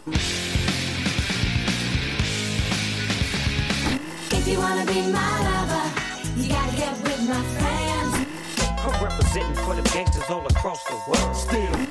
If you wanna be my lover, you gotta get with my friends. I'm representing for the gangsters all across the world. Still.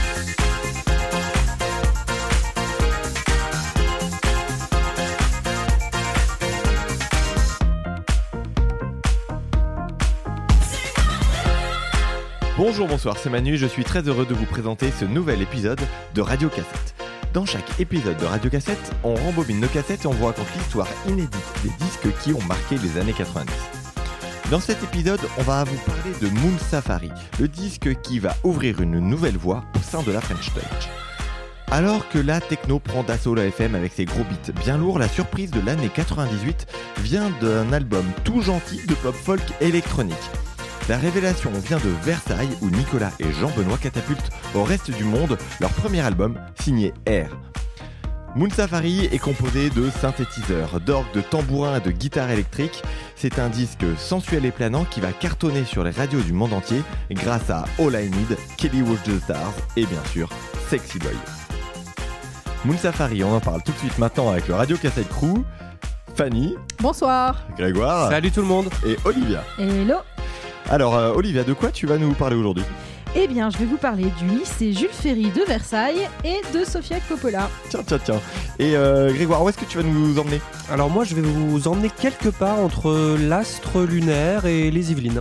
Bonjour, bonsoir, c'est Manu, je suis très heureux de vous présenter ce nouvel épisode de Radio Cassette. Dans chaque épisode de Radio Cassette, on rembobine nos cassettes et on vous raconte l'histoire inédite des disques qui ont marqué les années 90. Dans cet épisode, on va vous parler de Moon Safari, le disque qui va ouvrir une nouvelle voie au sein de la French Touch. Alors que la techno prend d'assaut la FM avec ses gros beats bien lourds, la surprise de l'année 98 vient d'un album tout gentil de pop folk électronique. La révélation vient de Versailles où Nicolas et Jean-Benoît catapultent au reste du monde leur premier album signé Air. Moon Safari est composé de synthétiseurs, d'orgues, de tambourins et de guitares électriques. C'est un disque sensuel et planant qui va cartonner sur les radios du monde entier grâce à All I Need, Kelly Watch the Stars et bien sûr Sexy Boy. Moon Safari, on en parle tout de suite maintenant avec le Radio Cassette Crew. Fanny. Bonsoir. Grégoire. Salut tout le monde. Et Olivia. Hello. Alors Olivia, de quoi tu vas nous parler aujourd'hui ? Eh bien, je vais vous parler du lycée Jules Ferry de Versailles et de Sofia Coppola. Tiens. Et Grégoire, où est-ce que tu vas nous emmener ? Alors moi je vais vous emmener quelque part entre l'astre lunaire et les Yvelines.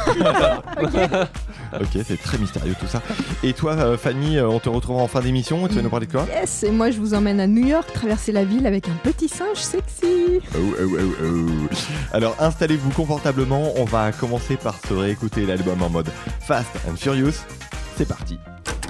Ok, c'est très mystérieux tout ça. Et toi Fanny, on te retrouvera en fin d'émission, tu vas nous parler de quoi ? Yes, et moi je vous emmène à New York, traverser la ville avec un petit singe sexy. Oh. Alors installez-vous confortablement, on va commencer par se réécouter l'album en mode Fast and Furious. C'est parti.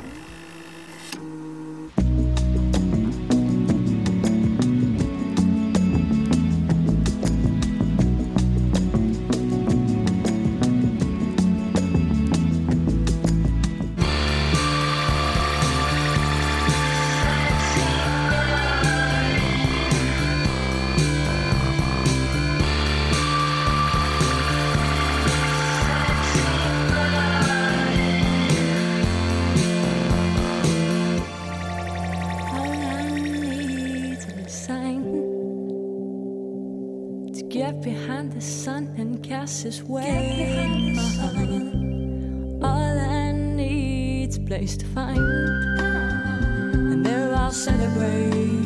Get behind the sun and cast his way. All I need's a place to find, and there I'll celebrate.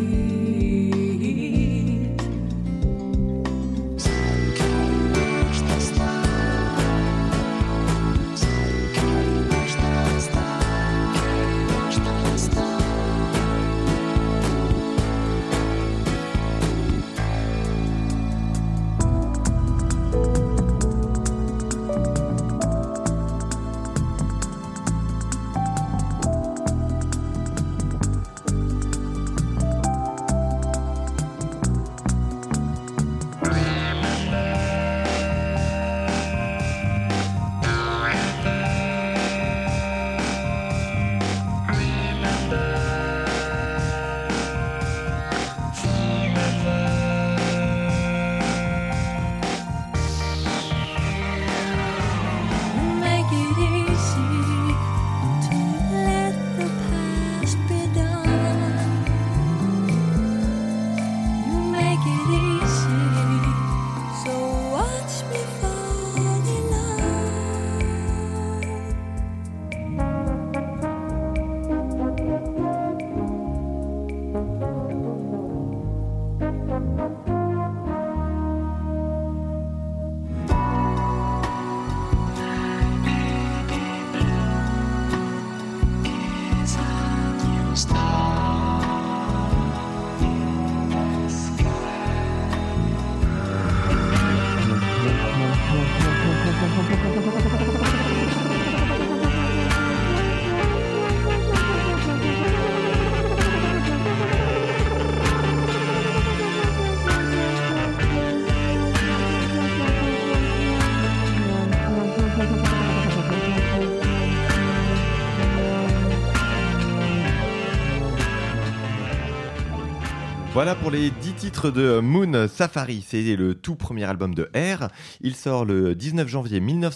Voilà pour les 10 titres de Moon Safari, c'est le tout premier album de Air. Il sort le 19 janvier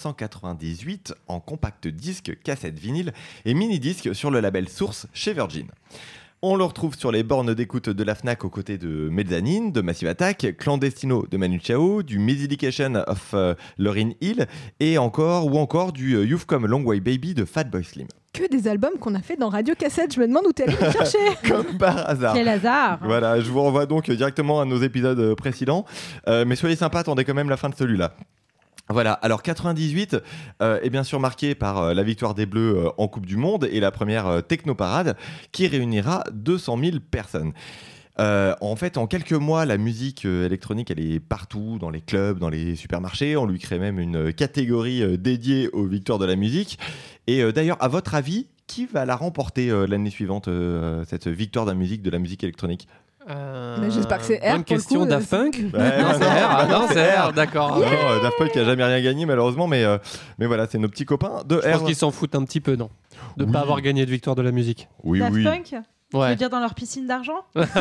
1998 en compact disque, cassette vinyle et mini-disque sur le label Source chez Virgin. On le retrouve sur les bornes d'écoute de la Fnac aux côtés de Mezzanine, de Massive Attack, Clandestino de Manu Chao, du Medication of Lauryn Hill ou encore du You've Come a Long Way Baby de Fatboy Slim. Que des albums qu'on a fait dans Radio Cassette, je me demande où t'es allé les chercher. Comme par hasard. Quel hasard. Voilà, je vous renvoie donc directement à nos épisodes précédents. Mais soyez sympas, attendez quand même la fin de celui-là. Voilà, alors 98 est bien sûr marqué par la victoire des Bleus en Coupe du Monde et la première Technoparade qui réunira 200 000 personnes. En fait, en quelques mois, la musique électronique, elle est partout, dans les clubs, dans les supermarchés. On lui crée même une catégorie dédiée aux victoires de la musique. Et d'ailleurs, à votre avis, qui va la remporter l'année suivante, cette victoire de la musique électronique ? J'espère que c'est R. Bonne question, Daft Punk. C'est R, d'accord. Non, Daft Punk qui a jamais rien gagné malheureusement, mais voilà, c'est nos petits copains de Je R. pense qu'ils s'en foutent un petit peu, non, de Oui. pas avoir gagné de victoire de la musique. Oui, Daft oui. Punk. Tu veux Ouais. dire dans leur piscine d'argent?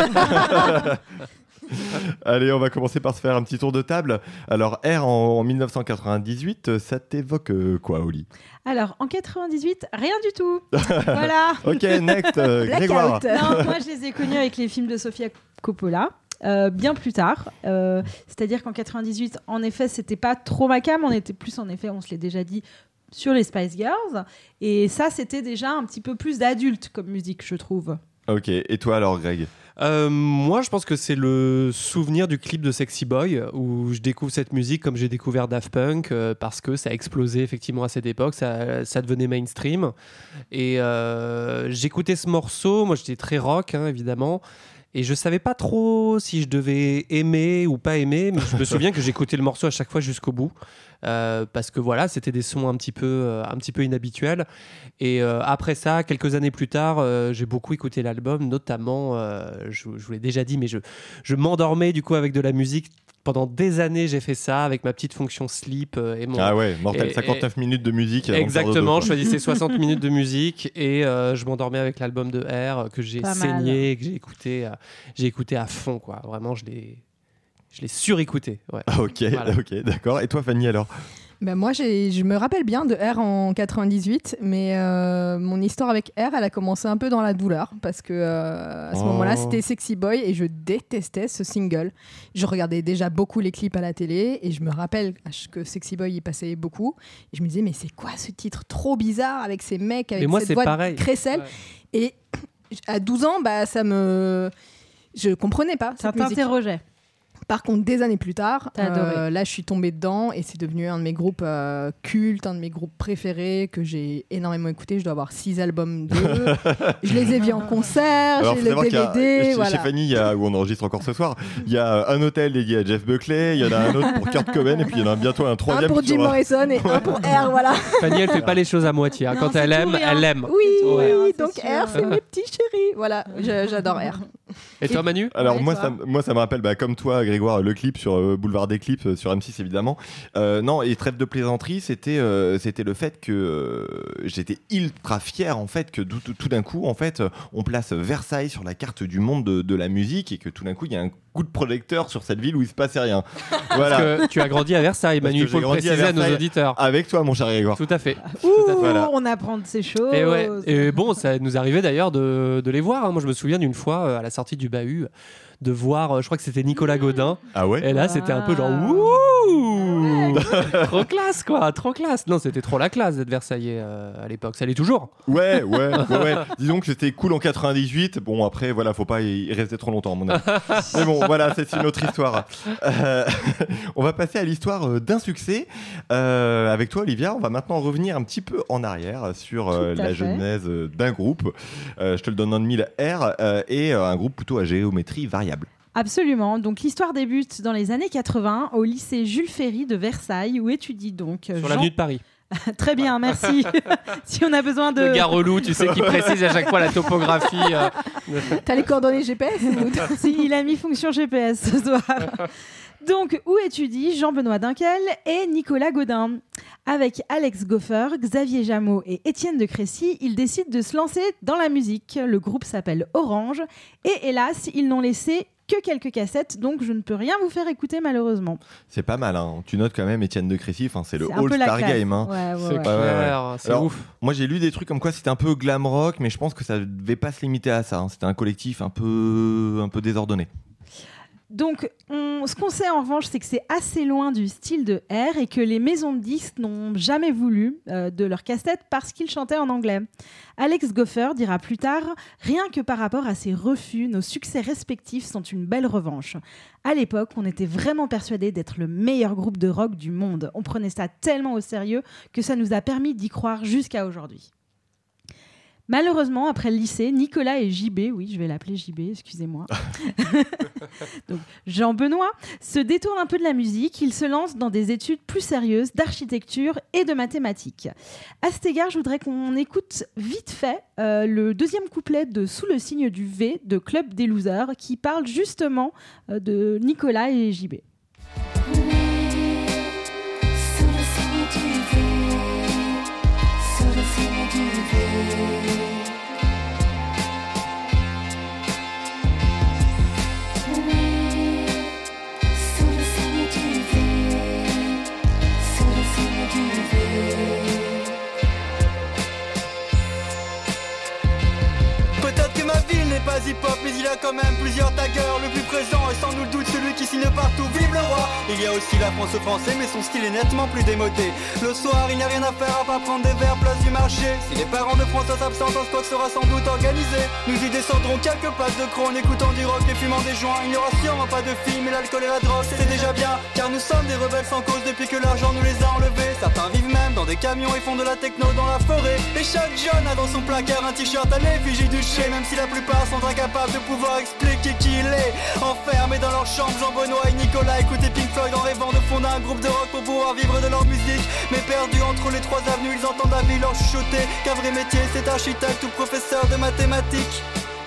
Allez, on va commencer par se faire un petit tour de table. Alors, R en 1998, ça t'évoque quoi, Oli ? Alors, en 98, rien du tout. Voilà. Ok, next, Grégoire. Non, moi, je les ai connus avec les films de Sofia Coppola. Bien plus tard, c'est-à-dire qu'en 98, en effet, c'était pas trop ma cam, on était plus, en effet, on se l'est déjà dit, sur les Spice Girls, et ça, c'était déjà un petit peu plus d'adulte comme musique, je trouve. Ok, et toi alors, Greg ? Moi, je pense que c'est le souvenir du clip de Sexy Boy où je découvre cette musique comme j'ai découvert Daft Punk parce que ça a explosé effectivement à cette époque, ça devenait mainstream. Et j'écoutais ce morceau, moi j'étais très rock évidemment. Et je savais pas trop si je devais aimer ou pas aimer, mais je me souviens que j'écoutais le morceau à chaque fois jusqu'au bout. Parce que voilà, c'était des sons un petit peu inhabituels. Et après ça, quelques années plus tard, j'ai beaucoup écouté l'album, notamment, je vous l'ai déjà dit, mais je m'endormais du coup avec de la musique. Pendant des années, j'ai fait ça avec ma petite fonction sleep. Ah ouais, mortel, 59 minutes de musique. Exactement, je choisissais 60 minutes de musique et je m'endormais avec l'album de R que j'ai saigné, que j'ai écouté à fond, quoi. Vraiment, je l'ai surécouté. Ouais. Ok, Voilà. Ok, d'accord. Et toi, Fanny, alors ? Moi, je me rappelle bien de R en 98, mais mon histoire avec R, elle a commencé un peu dans la douleur parce que à ce moment-là, c'était Sexy Boy et je détestais ce single. Je regardais déjà beaucoup les clips à la télé et je me rappelle que Sexy Boy y passait beaucoup. Et je me disais, mais c'est quoi ce titre trop bizarre avec ces mecs avec cette voix de crécelle. Ouais. Et à 12 ans, je comprenais pas. Ça t'interrogeait. Par contre, des années plus tard, là, je suis tombée dedans et c'est devenu un de mes groupes cultes, un de mes groupes préférés que j'ai énormément écouté. Je dois avoir 6 albums d'eux. Je les ai vus en concert, alors, j'ai le DVD. Chez Fanny, où on enregistre encore ce soir, il y a un hôtel dédié à Jeff Buckley, il y en a un autre pour Kurt Cobain et puis il y en a bientôt un troisième. Un pour Jim Morrison et un pour R, voilà. Fanny, elle fait pas les choses à moitié. Non, quand elle aime, elle aime. Oui, donc R, c'est mes petits chéris. Voilà, j'adore R. Et toi, Manu ? Alors moi, ça me rappelle, comme toi, Grégoire, le clip sur Boulevard des Clips sur M6 évidemment. Non, et trêve de plaisanterie, c'était le fait que j'étais ultra fier en fait que tout d'un coup en fait on place Versailles sur la carte du monde de la musique et que tout d'un coup il y a un coup de projecteur sur cette ville où il se passait rien. Voilà. Parce que tu as grandi à Versailles, Manu, il faut le préciser à nos auditeurs. Avec toi, mon cher Grégoire. Tout à fait. Voilà. On apprend de ces choses. Et bon, ça nous arrivait d'ailleurs de les voir. Moi, je me souviens d'une fois à la sortie du Bahut de voir, je crois que c'était Nicolas Godin. Ah ouais. Et là, c'était un peu genre wouh, trop classe quoi, trop classe. Non, c'était trop la classe d'être Versaillais à l'époque. Ça l'est toujours. Ouais. Disons que c'était cool en 98. Bon, après, voilà, faut pas y rester trop longtemps, à mon avis. Mais bon, voilà, c'est une autre histoire. On va passer à l'histoire d'un succès. Avec toi, Olivia, on va maintenant revenir un petit peu en arrière sur la genèse d'un groupe. Je te le donne en mille R et un groupe plutôt à géométrie variable. Absolument. Donc l'histoire débute dans les années 80 au lycée Jules Ferry de Versailles où étudie donc sur l'avenue de Paris. Très bien, merci. Si on a besoin de... Le gars relou, tu sais, qui précise à chaque fois la topographie. T'as les coordonnées GPS Si, il a mis fonction GPS ce soir. Donc, où étudient Jean-Benoît Dunkel et Nicolas Godin. Avec Alex Goffer, Xavier Jameau et Étienne de Crécy, ils décident de se lancer dans la musique. Le groupe s'appelle Orange et hélas, ils n'ont laissé que quelques cassettes, donc je ne peux rien vous faire écouter malheureusement. C'est pas mal, hein. Tu notes quand même Étienne de Crécy, c'est le C'est un peu la All-Star classe. Game. Hein. Ouais. clair, c'est Alors, ouf. Moi j'ai lu des trucs comme quoi c'était un peu glam rock, mais je pense que ça devait pas se limiter à ça. Hein. C'était un collectif un peu désordonné. Donc, ce qu'on sait en revanche, c'est que c'est assez loin du style de R et que les maisons de disques n'ont jamais voulu de leurs cassettes parce qu'ils chantaient en anglais. Alex Goffer dira plus tard « Rien que par rapport à ces refus, nos succès respectifs sont une belle revanche. À l'époque, on était vraiment persuadés d'être le meilleur groupe de rock du monde. On prenait ça tellement au sérieux que ça nous a permis d'y croire jusqu'à aujourd'hui. » Malheureusement, après le lycée, Nicolas et JB, oui, je vais l'appeler JB, excusez-moi, donc Jean-Benoît, se détournent un peu de la musique. Ils se lancent dans des études plus sérieuses d'architecture et de mathématiques. À cet égard, je voudrais qu'on écoute vite fait le deuxième couplet de Sous le signe du V de Club des Losers qui parle justement de Nicolas et JB. Peut-être que ma ville n'est pas hip-hop, mais il y a quand même plusieurs taggers. Le plus présent est sans nul doute celui qui signe partout, vive le roi. Il y a aussi la France français, mais son style est nettement plus démodé. Le soir, il n'y a rien à faire à part prendre des verres place du marché. Si les parents de François s'absentent, un spot sera sans doute organisé. Nous y descendrons quelques places de crocs en écoutant du rock et fumant des joints. Il n'y aura sûrement pas de filles, mais l'alcool et la drogue, c'est déjà bien. Car nous sommes des rebelles sans cause depuis que l'argent nous les a enlevés. Certains vivent même dans des camions et font de la techno dans la forêt. Et chaque jeune a dans son placard un t-shirt à l'effigie du chien. Même si la plupart sont incapables de pouvoir expliquer qui il est. Enfermés dans leur chambre, Jean-Benoît et Nicolas écoutaient Pink Floyd en rêvant de fonder un groupe de rock pour pouvoir vivre de leur musique. Mais perdus entre les trois avenues, ils entendent la vie leur chuchoter qu'un vrai métier c'est architecte ou professeur de mathématiques.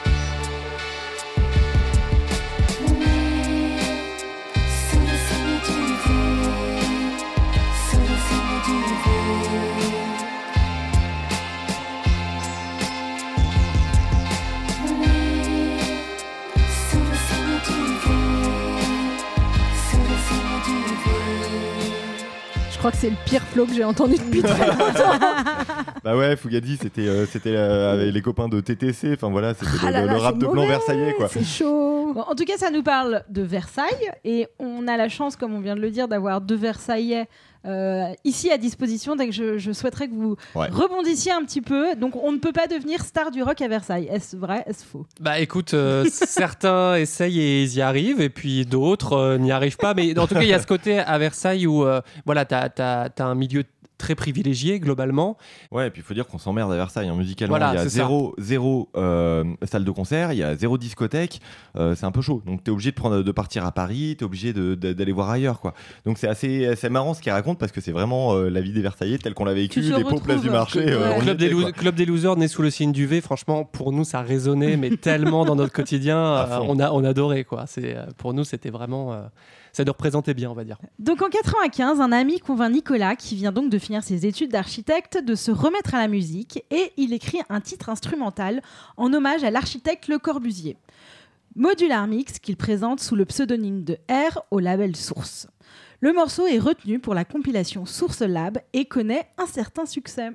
Je crois que c'est le pire flow que j'ai entendu depuis très longtemps. Bah ouais, Fugadi, c'était avec les copains de TTC. Enfin voilà, c'était Ah là le là, rap c'est de blanc mauvais, versaillais quoi. C'est chaud. Bon, en tout cas, ça nous parle de Versailles et on a la chance, comme on vient de le dire, d'avoir deux Versaillais ici à disposition. Donc je souhaiterais que vous rebondissiez un petit peu. Donc on ne peut pas devenir star du rock à Versailles. Est-ce vrai? Est-ce faux? Bah écoute, certains essayent et ils y arrivent, et puis d'autres n'y arrivent pas. Mais en tout cas, il y a ce côté à Versailles où voilà, t'as un milieu très privilégié globalement. Ouais, et puis il faut dire qu'on s'emmerde à Versailles. Hein. Musicalement, Voilà, il y a c'est zéro salle de concert, il y a zéro discothèque. C'est un peu chaud. Donc t'es obligé de partir à Paris, t'es obligé d'aller voir ailleurs, quoi. Donc c'est assez marrant ce qu'il raconte parce que c'est vraiment la vie des Versaillais telle qu'on l'a vécu, les pauvres places du marché. Club des Losers, né sous le signe du V, franchement, pour nous, ça résonnait, mais tellement dans notre quotidien, on adorait, quoi. Pour nous, c'était vraiment... ça nous représentait bien, on va dire. Donc en 95, un ami convainc Nicolas, qui vient donc de finir ses études d'architecte, de se remettre à la musique et il écrit un titre instrumental en hommage à l'architecte Le Corbusier. Modular Mix qu'il présente sous le pseudonyme de R au label Source. Le morceau est retenu pour la compilation Source Lab et connaît un certain succès.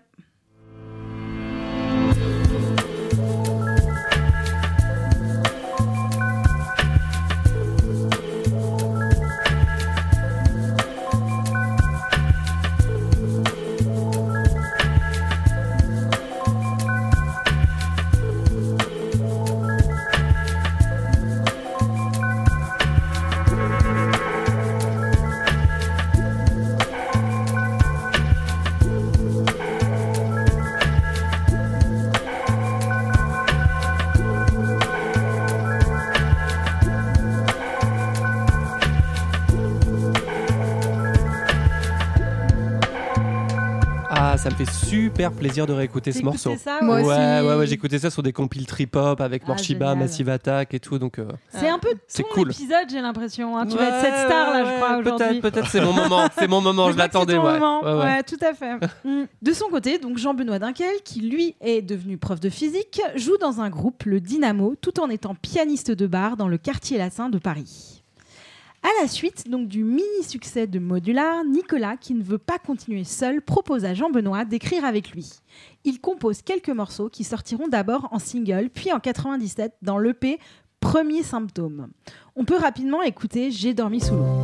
ça me fait super plaisir de réécouter ce morceau. Ça, Moi aussi. Ouais, j'écoutais ça sur des compiles trip-hop avec Morshiba, génial. Massive Attack et tout, donc C'est un peu c'est ton cool. épisode, j'ai l'impression. Hein. Tu vas être cette star là, je crois, aujourd'hui. Peut-être, c'est mon moment, je l'attendais. C'est ton Ouais. moment. Ouais. Ouais, tout à fait. De son côté, donc Jean-Benoît Dinkel, qui lui est devenu prof de physique, joue dans un groupe, le Dynamo, tout en étant pianiste de bar dans le quartier latin de Paris. À la suite donc du mini-succès de Modular, Nicolas, qui ne veut pas continuer seul, propose à Jean-Benoît d'écrire avec lui. Il compose quelques morceaux qui sortiront d'abord en single, puis en 97 dans l'EP Premier Symptôme. On peut rapidement écouter J'ai dormi sous l'eau.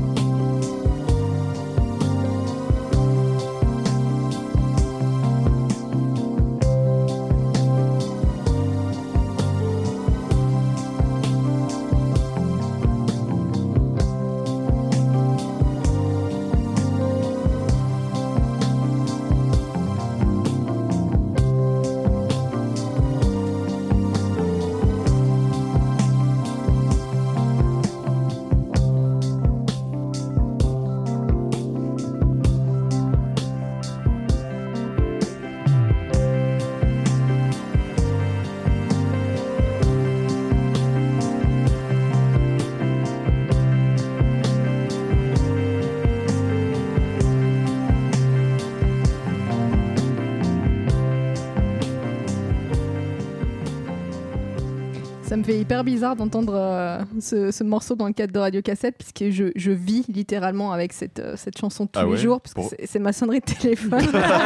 Ça me fait hyper bizarre d'entendre ce morceau dans le cadre de Radio Cassette, puisque je vis littéralement avec cette chanson tous les jours, parce que c'est ma sonnerie de téléphone.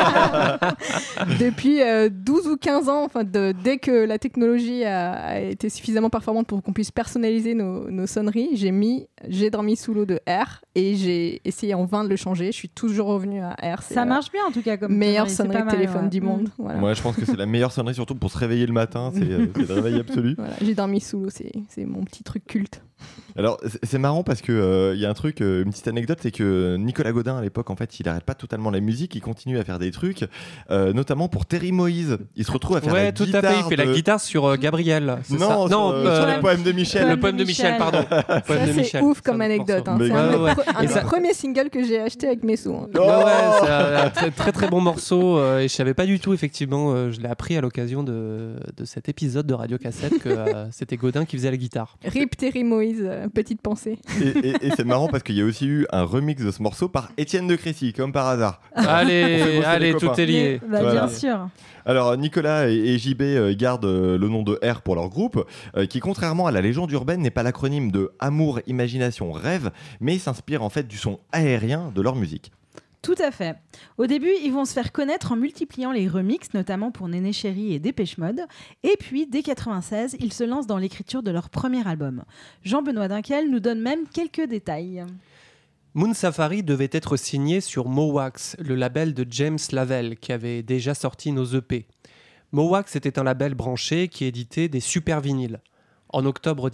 Depuis 12 ou 15 ans, dès que la technologie a été suffisamment performante pour qu'on puisse personnaliser nos sonneries, j'ai dormi sous l'eau de R, et j'ai essayé en vain de le changer. Je suis toujours revenue à R. Ça marche bien en tout cas comme meilleure sonnerie de téléphone du monde. Voilà. Moi, je pense que c'est la meilleure sonnerie, surtout pour se réveiller le matin. C'est le réveil absolu. Voilà, j'ai dormi sous l'eau, c'est mon petit truc culte. Alors, c'est marrant parce que y a un truc, une petite anecdote, c'est que Nicolas Godin, à l'époque, en fait, il arrête pas totalement la musique, il continue à faire des trucs, notamment pour Terry Moïse. Il se retrouve à faire la tout guitare. à fait. Il fait la guitare sur Gabriel. Sur le poème de Michel. Le poème de Michel, pardon. C'est ouf comme anecdote. Hein. C'est un des premiers singles que j'ai acheté avec mes sous. Hein. C'est un très, très très bon morceau. Et je savais pas du tout, effectivement, je l'ai appris à l'occasion de cet épisode de Radio Cassette que c'était Godin qui faisait la guitare. Rip Terry Moïse, petite pensée. Et c'est marrant parce qu'il y a aussi eu un remix de ce morceau par Étienne de Crécy, comme par hasard. Allez, tout est lié. Bien sûr. Alors Nicolas et JB gardent le nom de R pour leur groupe, qui contrairement à la légende urbaine n'est pas l'acronyme de Amour, Imagination, Rêve, mais s'inspire en fait du son aérien de leur musique. Tout à fait. Au début, ils vont se faire connaître en multipliant les remixes, notamment pour Néné Chéri et Dépêche Mode. Et puis, dès 96, ils se lancent dans l'écriture de leur premier album. Jean-Benoît Dinkel nous donne même quelques détails. Moon Safari devait être signé sur Mowax, le label de James Lavelle, qui avait déjà sorti nos EP. Mowax était un label branché qui éditait des super vinyles. En octobre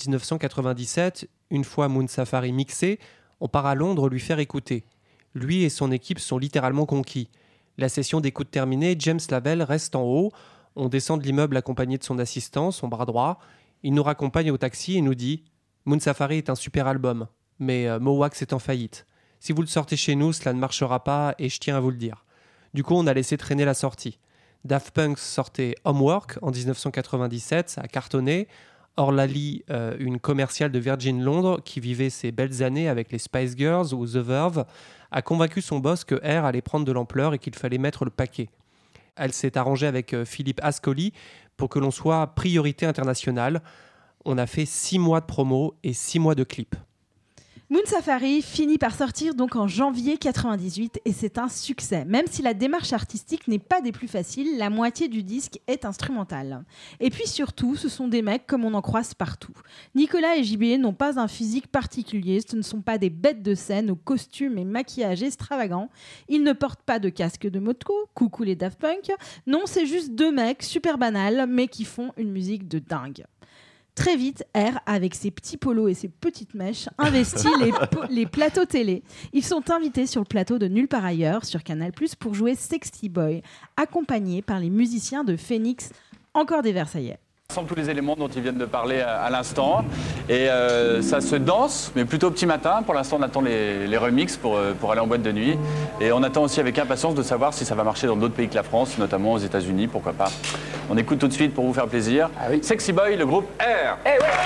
1997, une fois Moon Safari mixé, on part à Londres lui faire écouter. Lui et son équipe sont littéralement conquis. La session d'écoute terminée, James Lavelle reste en haut. On descend de l'immeuble accompagné de son assistant, son bras droit. Il nous raccompagne au taxi et nous dit « Moon Safari est un super album, mais Mowax est en faillite. Si vous le sortez chez nous, cela ne marchera pas et je tiens à vous le dire. » Du coup, on a laissé traîner la sortie. Daft Punk sortait Homework en 1997, ça a cartonné. Orlali, une commerciale de Virgin Londres qui vivait ses belles années avec les Spice Girls ou The Verve, a convaincu son boss que R allait prendre de l'ampleur et qu'il fallait mettre le paquet. Elle s'est arrangée avec Philippe Ascoli pour que l'on soit priorité internationale. On a fait 6 mois de promo et 6 mois de clips. Moon Safari finit par sortir donc en janvier 98 et c'est un succès. Même si la démarche artistique n'est pas des plus faciles, la moitié du disque est instrumentale. Et puis surtout, ce sont des mecs comme on en croise partout. Nicolas et JB n'ont pas un physique particulier, ce ne sont pas des bêtes de scène aux costumes et maquillages extravagants. Ils ne portent pas de casque de moto, coucou les Daft Punk. Non, c'est juste deux mecs super banals mais qui font une musique de dingue. Très vite, R, avec ses petits polos et ses petites mèches, investit les plateaux télé. Ils sont invités sur le plateau de Nulle part ailleurs, sur Canal+, pour jouer Sexy Boy, accompagnés par les musiciens de Phoenix, encore des Versaillais. Tous les éléments dont ils viennent de parler à l'instant. Et ça se danse, mais plutôt au petit matin. Pour l'instant, on attend les remixes pour aller en boîte de nuit. Et on attend aussi avec impatience de savoir si ça va marcher dans d'autres pays que la France, notamment aux États-Unis, pourquoi pas. On écoute tout de suite pour vous faire plaisir. Ah oui. Sexy Boy, le groupe R. Eh ouais.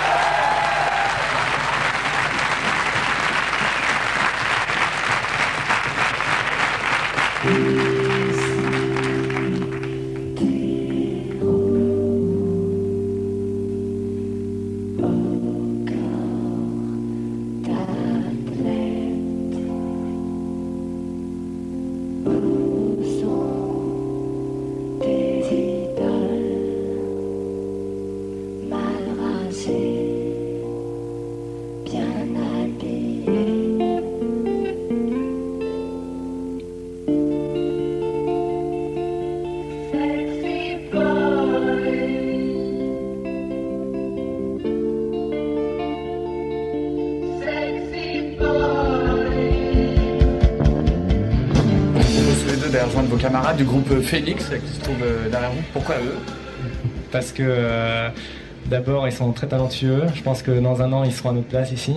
D'aller rejoindre vos camarades du groupe Phoenix qui se trouvent derrière vous. Pourquoi eux? Parce que d'abord ils sont très talentueux. Je pense que dans un an ils seront à notre place ici.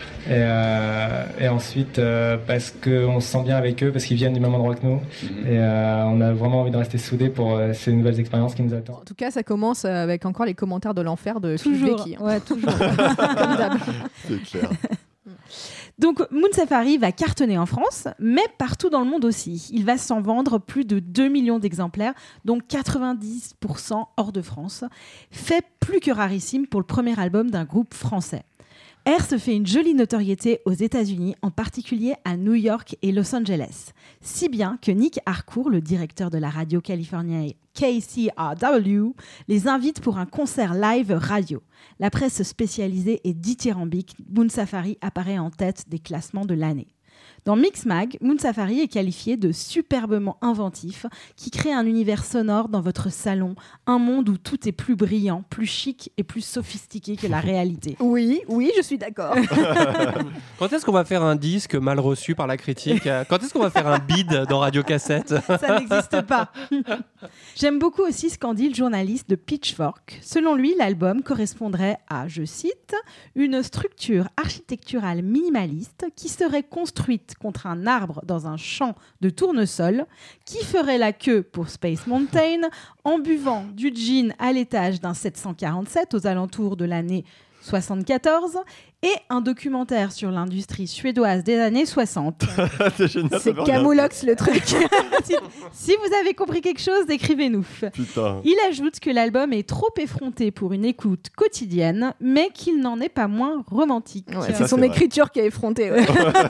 Et ensuite parce qu'on se sent bien avec eux, parce qu'ils viennent du même endroit que nous. Et on a vraiment envie de rester soudés pour ces nouvelles expériences qui nous attendent. En tout cas, ça commence avec encore les commentaires de l'enfer de Philippe Becky. Ouais, toujours. Comme d'hab. C'est clair. Donc Moon Safari va cartonner en France, mais partout dans le monde aussi. Il va s'en vendre plus de 2 millions d'exemplaires, dont 90% hors de France. Fait plus que rarissime pour le premier album d'un groupe français. R se fait une jolie notoriété aux États-Unis, en particulier à New York et Los Angeles. Si bien que Nick Harcourt, le directeur de la radio californienne KCRW, les invite pour un concert live radio. La presse spécialisée est dithyrambique. Moon Safari apparaît en tête des classements de l'année. Dans Mixmag, Moon Safari est qualifié de superbement inventif, qui crée un univers sonore dans votre salon, un monde où tout est plus brillant, plus chic et plus sophistiqué que la réalité. Oui, je suis d'accord. Quand est-ce qu'on va faire un disque mal reçu par la critique? Quand est-ce qu'on va faire un bid dans Radio Cassette? Ça n'existe pas. J'aime beaucoup aussi ce qu'en dit le journaliste de Pitchfork. Selon lui, l'album correspondrait à, je cite, une structure architecturale minimaliste qui serait construite contre un arbre dans un champ de tournesol, qui ferait la queue pour Space Mountain en buvant du gin à l'étage d'un 747 aux alentours de l'année 74 et un documentaire sur l'industrie suédoise des années 60. C'est génial, c'est Camoulox le truc. Si vous avez compris quelque chose, écrivez-nous. Putain. Il ajoute que l'album est trop effronté pour une écoute quotidienne, mais qu'il n'en est pas moins romantique. Ouais, c'est son écriture qui est effrontée. Ouais.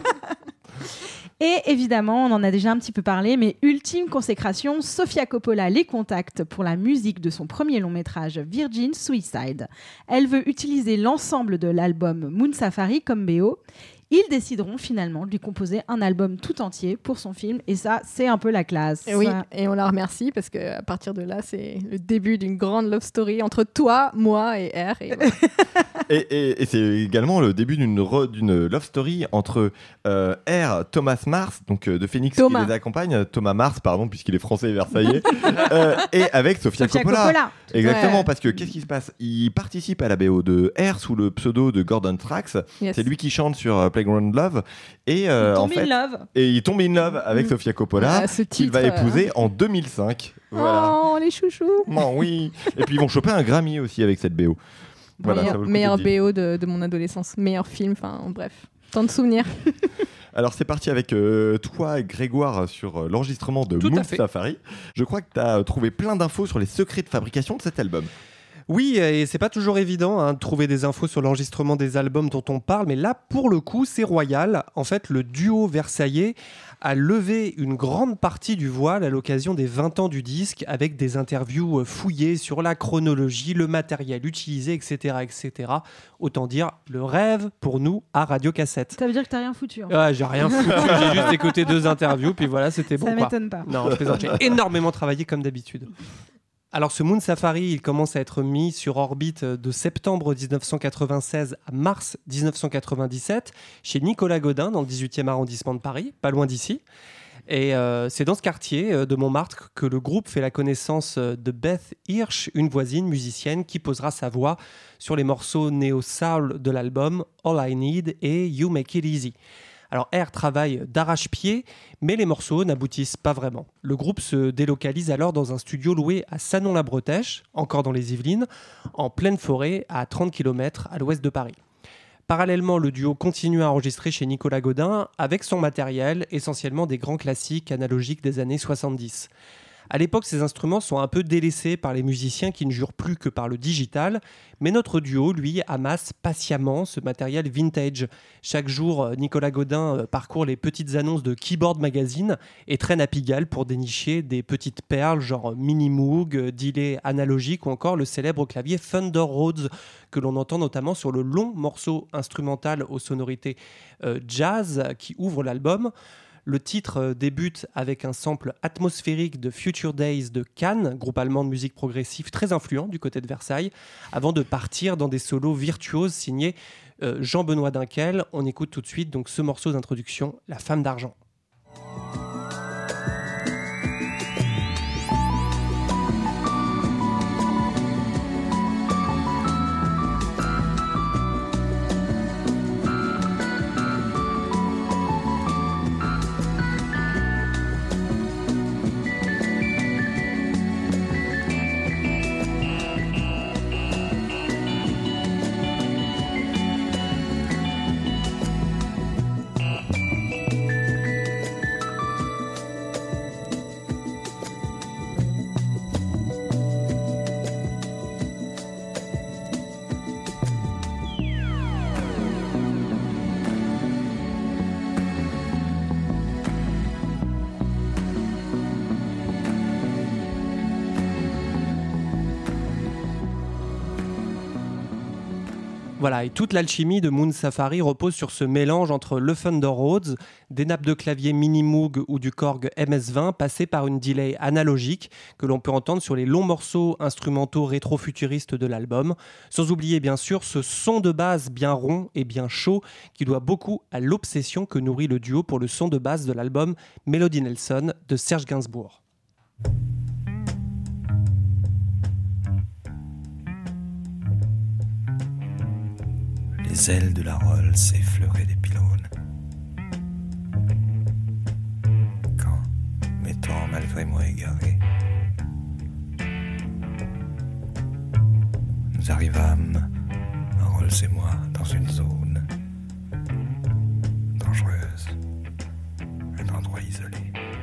Et évidemment, on en a déjà un petit peu parlé, mais ultime consécration, Sofia Coppola les contacte pour la musique de son premier long métrage Virgin Suicide. Elle veut utiliser l'ensemble de l'album Moon Safari comme BO. Ils décideront finalement de lui composer un album tout entier pour son film, et ça, c'est un peu la classe. Et oui, et on la remercie parce qu'à partir de là, c'est le début d'une grande love story entre toi, moi et R. Et, voilà. et c'est également le début d'une love story entre R, Thomas Mars, donc de Phoenix qui les accompagne, Thomas Mars, pardon, puisqu'il est français et versaillais, et avec Sofia Coppola. Exactement, parce que qu'est-ce qui se passe? Il participe à la BO de R sous le pseudo de Gordon Trax. Yes. C'est lui qui chante sur Playground Love, et il tombe in love avec Sofia Coppola, qu'il va épouser en 2005. Voilà. Oh, les chouchous. Oh, oui. Et puis ils vont choper un Grammy aussi avec cette BO. Voilà, meilleur BO de mon adolescence, meilleur film, enfin bref, tant de souvenirs. Alors c'est parti avec toi, Grégoire, sur l'enregistrement de Moon Safari. Je crois que tu as trouvé plein d'infos sur les secrets de fabrication de cet album. Oui, et c'est pas toujours évident de trouver des infos sur l'enregistrement des albums dont on parle, mais là, pour le coup, c'est royal. En fait, le duo versaillais a levé une grande partie du voile à l'occasion des 20 ans du disque, avec des interviews fouillées sur la chronologie, le matériel utilisé, etc., etc. Autant dire, le rêve pour nous à Radio Cassette. Ça veut dire que t'as rien foutu. Ouais, j'ai rien foutu, j'ai juste écouté 2 interviews, puis voilà, c'était bon. Ça m'étonne pas. Non, je plaisante, j'ai énormément travaillé comme d'habitude. Alors ce Moon Safari, il commence à être mis sur orbite de septembre 1996 à mars 1997 chez Nicolas Godin dans le 18e arrondissement de Paris, pas loin d'ici. Et c'est dans ce quartier de Montmartre que le groupe fait la connaissance de Beth Hirsch, une voisine musicienne qui posera sa voix sur les morceaux néo-soul de l'album All I Need et You Make It Easy. Alors R travaille d'arrache-pied, mais les morceaux n'aboutissent pas vraiment. Le groupe se délocalise alors dans un studio loué à Sanon-la-Bretèche, encore dans les Yvelines, en pleine forêt à 30 km à l'ouest de Paris. Parallèlement, le duo continue à enregistrer chez Nicolas Godin avec son matériel, essentiellement des grands classiques analogiques des années 70. À l'époque, ces instruments sont un peu délaissés par les musiciens qui ne jurent plus que par le digital, mais notre duo, lui, amasse patiemment ce matériel vintage. Chaque jour, Nicolas Godin parcourt les petites annonces de Keyboard Magazine et traîne à Pigalle pour dénicher des petites perles genre Mini Moog, delay analogique ou encore le célèbre clavier Thunder Rhodes que l'on entend notamment sur le long morceau instrumental aux sonorités jazz qui ouvre l'album. Le titre débute avec un sample atmosphérique de Future Days de Cannes, groupe allemand de musique progressive très influent du côté de Versailles, avant de partir dans des solos virtuoses signés Jean-Benoît Dinkel. On écoute tout de suite donc ce morceau d'introduction, La Femme d'Argent. Voilà, et toute l'alchimie de Moon Safari repose sur ce mélange entre le Thunder Rhodes, des nappes de clavier Mini Moog ou du Korg MS-20 passé par une delay analogique que l'on peut entendre sur les longs morceaux instrumentaux rétro-futuristes de l'album, sans oublier bien sûr ce son de base bien rond et bien chaud qui doit beaucoup à l'obsession que nourrit le duo pour le son de base de l'album Melody Nelson de Serge Gainsbourg. Les ailes de la Rolls effleuraient des pylônes. Quand, m'étant malgré moi égaré, nous arrivâmes, Rolls et moi, dans une zone dangereuse, un endroit isolé.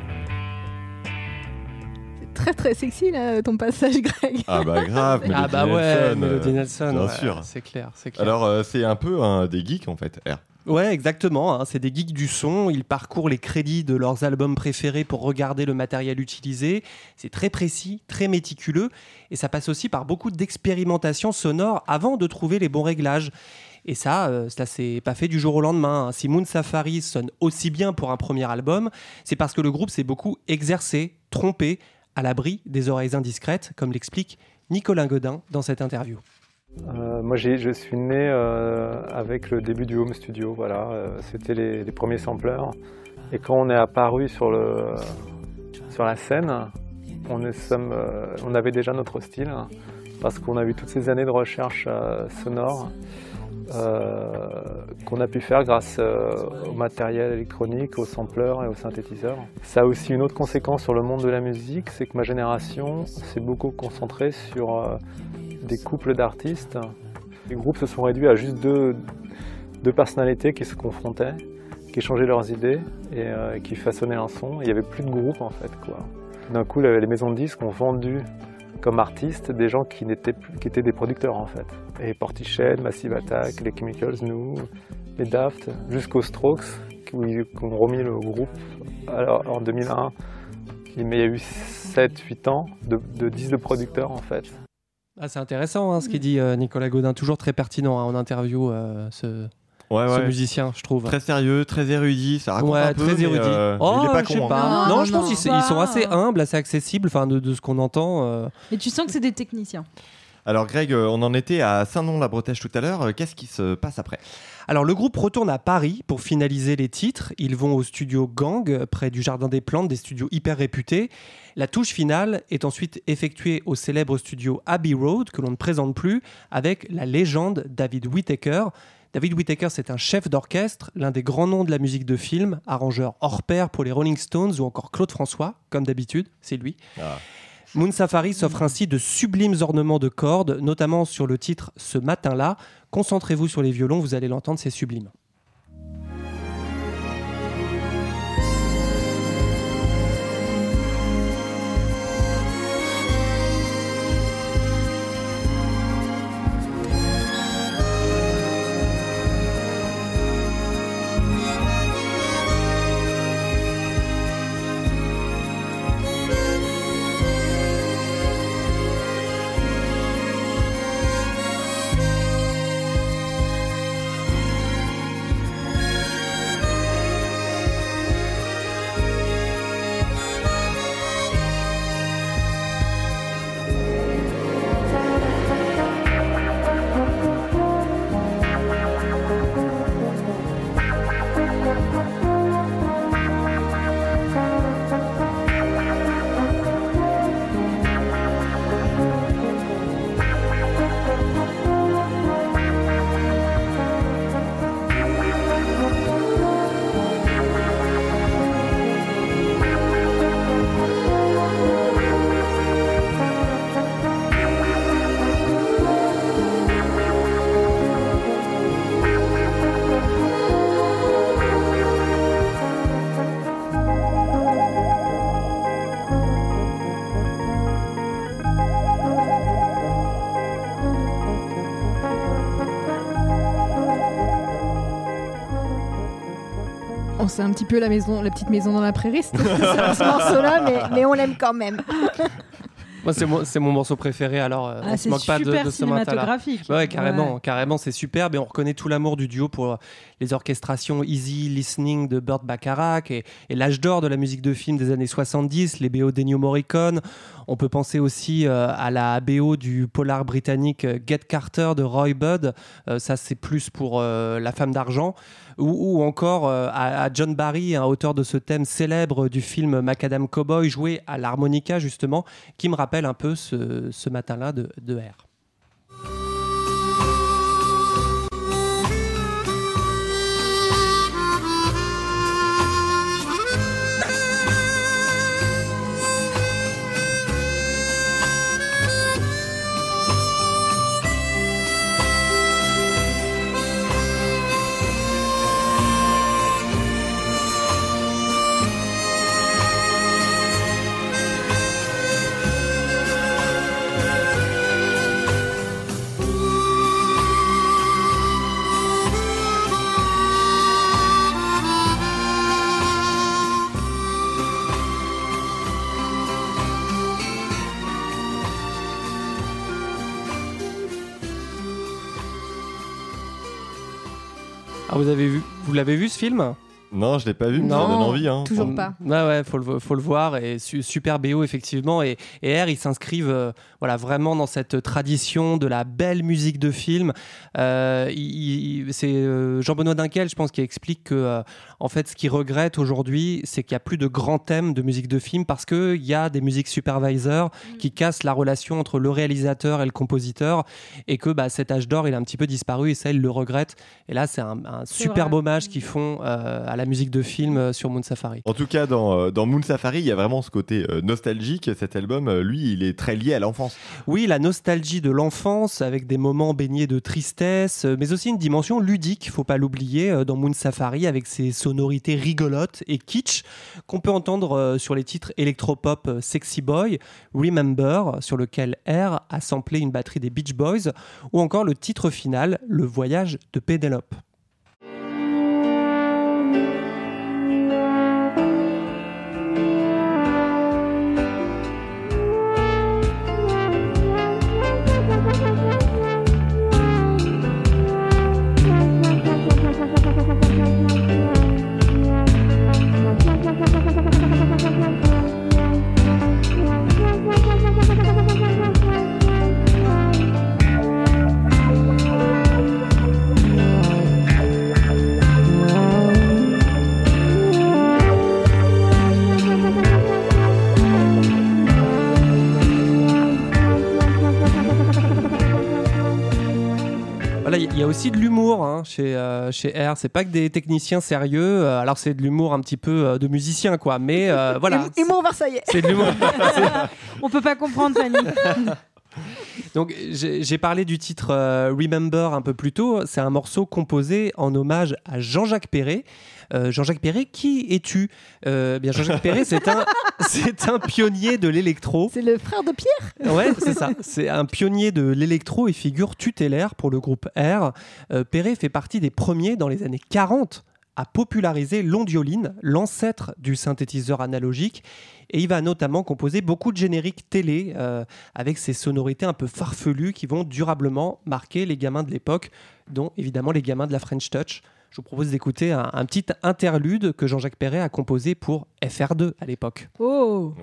Très très sexy là, ton passage, Greg. Ah bah grave, Ah bah ouais, Melody Nelson, Nelson, bien ouais, sûr. c'est clair. Alors c'est un peu des geeks en fait, R. Ouais, exactement, hein, c'est des geeks du son, ils parcourent les crédits de leurs albums préférés pour regarder le matériel utilisé, c'est très précis, très méticuleux, et ça passe aussi par beaucoup d'expérimentation sonore avant de trouver les bons réglages. Et ça c'est pas fait du jour au lendemain. Si Moon Safari sonne aussi bien pour un premier album, c'est parce que le groupe s'est beaucoup exercé, trompé, à l'abri des oreilles indiscrètes, comme l'explique Nicolas Godin dans cette interview. Moi, je suis né avec le début du home studio. Voilà, c'était les premiers sampleurs. Et quand on est apparu sur la scène, on avait déjà notre style, parce qu'on a eu toutes ces années de recherche sonore qu'on a pu faire grâce au matériel électronique, aux sampleurs et aux synthétiseurs. Ça a aussi une autre conséquence sur le monde de la musique, c'est que ma génération s'est beaucoup concentrée sur des couples d'artistes. Les groupes se sont réduits à juste deux personnalités qui se confrontaient, qui échangeaient leurs idées et qui façonnaient un son. Il n'y avait plus de groupe en fait, quoi. D'un coup, les maisons de disques ont vendu comme artistes des gens qui étaient des producteurs en fait. Et Portiched, Massive Attack, les Chemicals, nous, les Daft, jusqu'aux Strokes qui ont remis le groupe. Alors, en 2001, mais il y a eu 7-8 ans de disques de producteurs en fait. Ah, c'est intéressant ce qu'il dit Nicolas Godin, toujours très pertinent en interview ce musicien, je trouve. Très sérieux, très érudit, ça raconte un peu. Très érudit. Il est pas con. Non, je pense qu'ils sont assez humbles, assez accessibles, de ce qu'on entend. Et tu sens que c'est des techniciens. Alors Greg, on en était à Saint-Nom-la-Bretèche tout à l'heure. Qu'est-ce qui se passe après ? Alors le groupe retourne à Paris pour finaliser les titres. Ils vont au studio Gang, près du Jardin des Plantes, des studios hyper réputés. La touche finale est ensuite effectuée au célèbre studio Abbey Road, que l'on ne présente plus, avec la légende David Whittaker. David Whittaker, c'est un chef d'orchestre, l'un des grands noms de la musique de film, arrangeur hors pair pour les Rolling Stones ou encore Claude François, comme d'habitude, c'est lui. Moon Safari s'offre ainsi de sublimes ornements de cordes, notamment sur le titre « Ce matin-là ». Concentrez-vous sur les violons, vous allez l'entendre, c'est sublime. On sait un petit peu la petite maison dans la prairie, c'est ce morceau-là, mais on l'aime quand même. Moi, c'est mon morceau préféré, alors on se moque pas de ce matin-là. C'est super cinématographique. Ouais, carrément, c'est superbe et on reconnaît tout l'amour du duo pour les orchestrations Easy Listening de Burt Bacharach et l'âge d'or de la musique de film des années 70, les BO d'Ennio Morricone. On peut penser aussi à la BO du polar britannique Get Carter de Roy Budd, ça c'est plus pour La Femme d'Argent, ou encore à John Barry, un auteur de ce thème célèbre du film Macadam Cowboy, joué à l'harmonica justement, qui me rappelle un peu ce matin-là de R. Ah, vous l'avez vu ce film ? Non, je l'ai pas vu, mais ça donne envie. Hein. Toujours pas. Ouais, faut le voir. Et super BO, effectivement. Et R, ils s'inscrivent vraiment dans cette tradition de la belle musique de film. C'est Jean-Benoît Dinkel, je pense, qui explique que, en fait, ce qu'il regrette aujourd'hui, c'est qu'il n'y a plus de grands thèmes de musique de film parce qu'il y a des musiques supervisors qui cassent la relation entre le réalisateur et le compositeur. Et que cet âge d'or, il a un petit peu disparu. Et ça, il le regrette. Et là, c'est un superbe hommage qu'ils font à la musique de film sur Moon Safari. En tout cas, dans Moon Safari, il y a vraiment ce côté nostalgique. Cet album, lui, il est très lié à l'enfance. Oui, la nostalgie de l'enfance avec des moments baignés de tristesse, mais aussi une dimension ludique, faut pas l'oublier, dans Moon Safari avec ses sonorités rigolotes et kitsch qu'on peut entendre sur les titres électropop Sexy Boy, Remember, sur lequel R a samplé une batterie des Beach Boys, ou encore le titre final, Le Voyage de Pénélope. aussi de l'humour hein, chez R. C'est pas que des techniciens sérieux. Alors c'est de l'humour un petit peu de musicien, quoi. Mais voilà. Humour versaillais. C'est de l'humour. On peut pas comprendre, Fanny. Donc j'ai parlé du titre Remember un peu plus tôt. C'est un morceau composé en hommage à Jean-Jacques Perrey. Jean-Jacques Perrey, qui es-tu Bien Jean-Jacques Perrey, c'est un pionnier de l'électro. C'est le frère de Pierre. Ouais, c'est ça. C'est un pionnier de l'électro et figure tutélaire pour le groupe R. Perrey fait partie des premiers dans les années 40 à populariser l'ondioline, l'ancêtre du synthétiseur analogique. Et il va notamment composer beaucoup de génériques télé avec ces sonorités un peu farfelues qui vont durablement marquer les gamins de l'époque, dont évidemment les gamins de la French Touch. Je vous propose d'écouter un petit interlude que Jean-Jacques Perrey a composé pour FR2 à l'époque. Oh.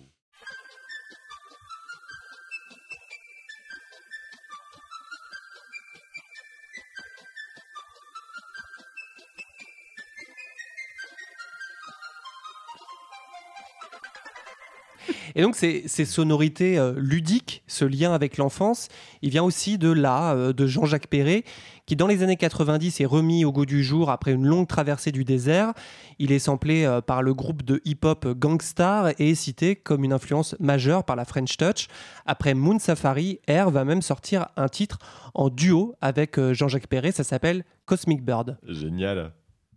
Et donc ces sonorités ludiques, ce lien avec l'enfance, il vient aussi de Jean-Jacques Perrey, qui dans les années 90 est remis au goût du jour après une longue traversée du désert. Il est samplé par le groupe de hip-hop Gang Starr et est cité comme une influence majeure par la French Touch. Après Moon Safari, R va même sortir un titre en duo avec Jean-Jacques Perrey, ça s'appelle Cosmic Bird. Génial.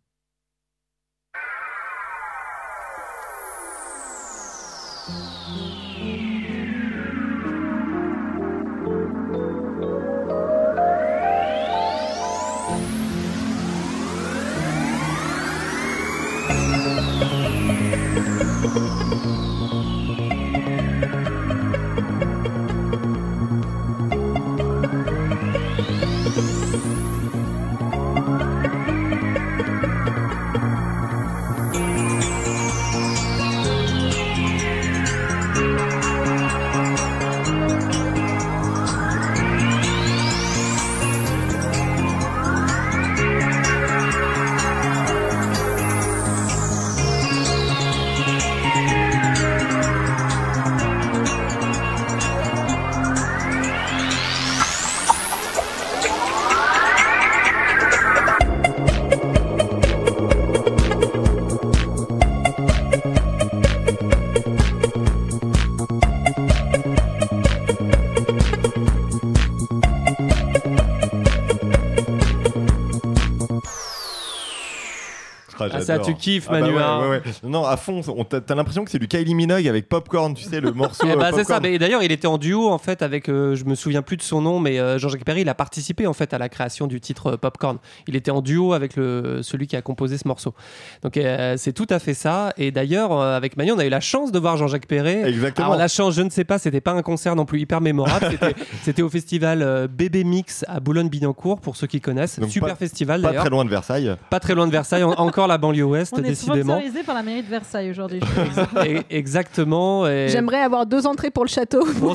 Ça, tu kiffes, Manu. Ouais. Non, à fond. T'as l'impression que c'est du Kylie Minogue avec Popcorn, tu sais, le morceau. C'est ça. Mais d'ailleurs, il était en duo en fait avec. Je me souviens plus de son nom, mais Jean-Jacques Perrey, il a participé en fait à la création du titre Popcorn. Il était en duo avec celui qui a composé ce morceau. Donc c'est tout à fait ça. Et d'ailleurs, avec Manu, on a eu la chance de voir Jean-Jacques Perrey. Exactement. Alors la chance, je ne sais pas. C'était pas un concert non plus hyper mémorable. C'était au festival Bébé Mix à Boulogne-Billancourt pour ceux qui connaissent. Donc super festival d'ailleurs. Pas très loin de Versailles. Pas très loin de Versailles. Encore la banlieue ouest. On est décidément. sponsorisé par la mairie de Versailles aujourd'hui. Exactement. Et... J'aimerais avoir 2 entrées pour le château. Bon,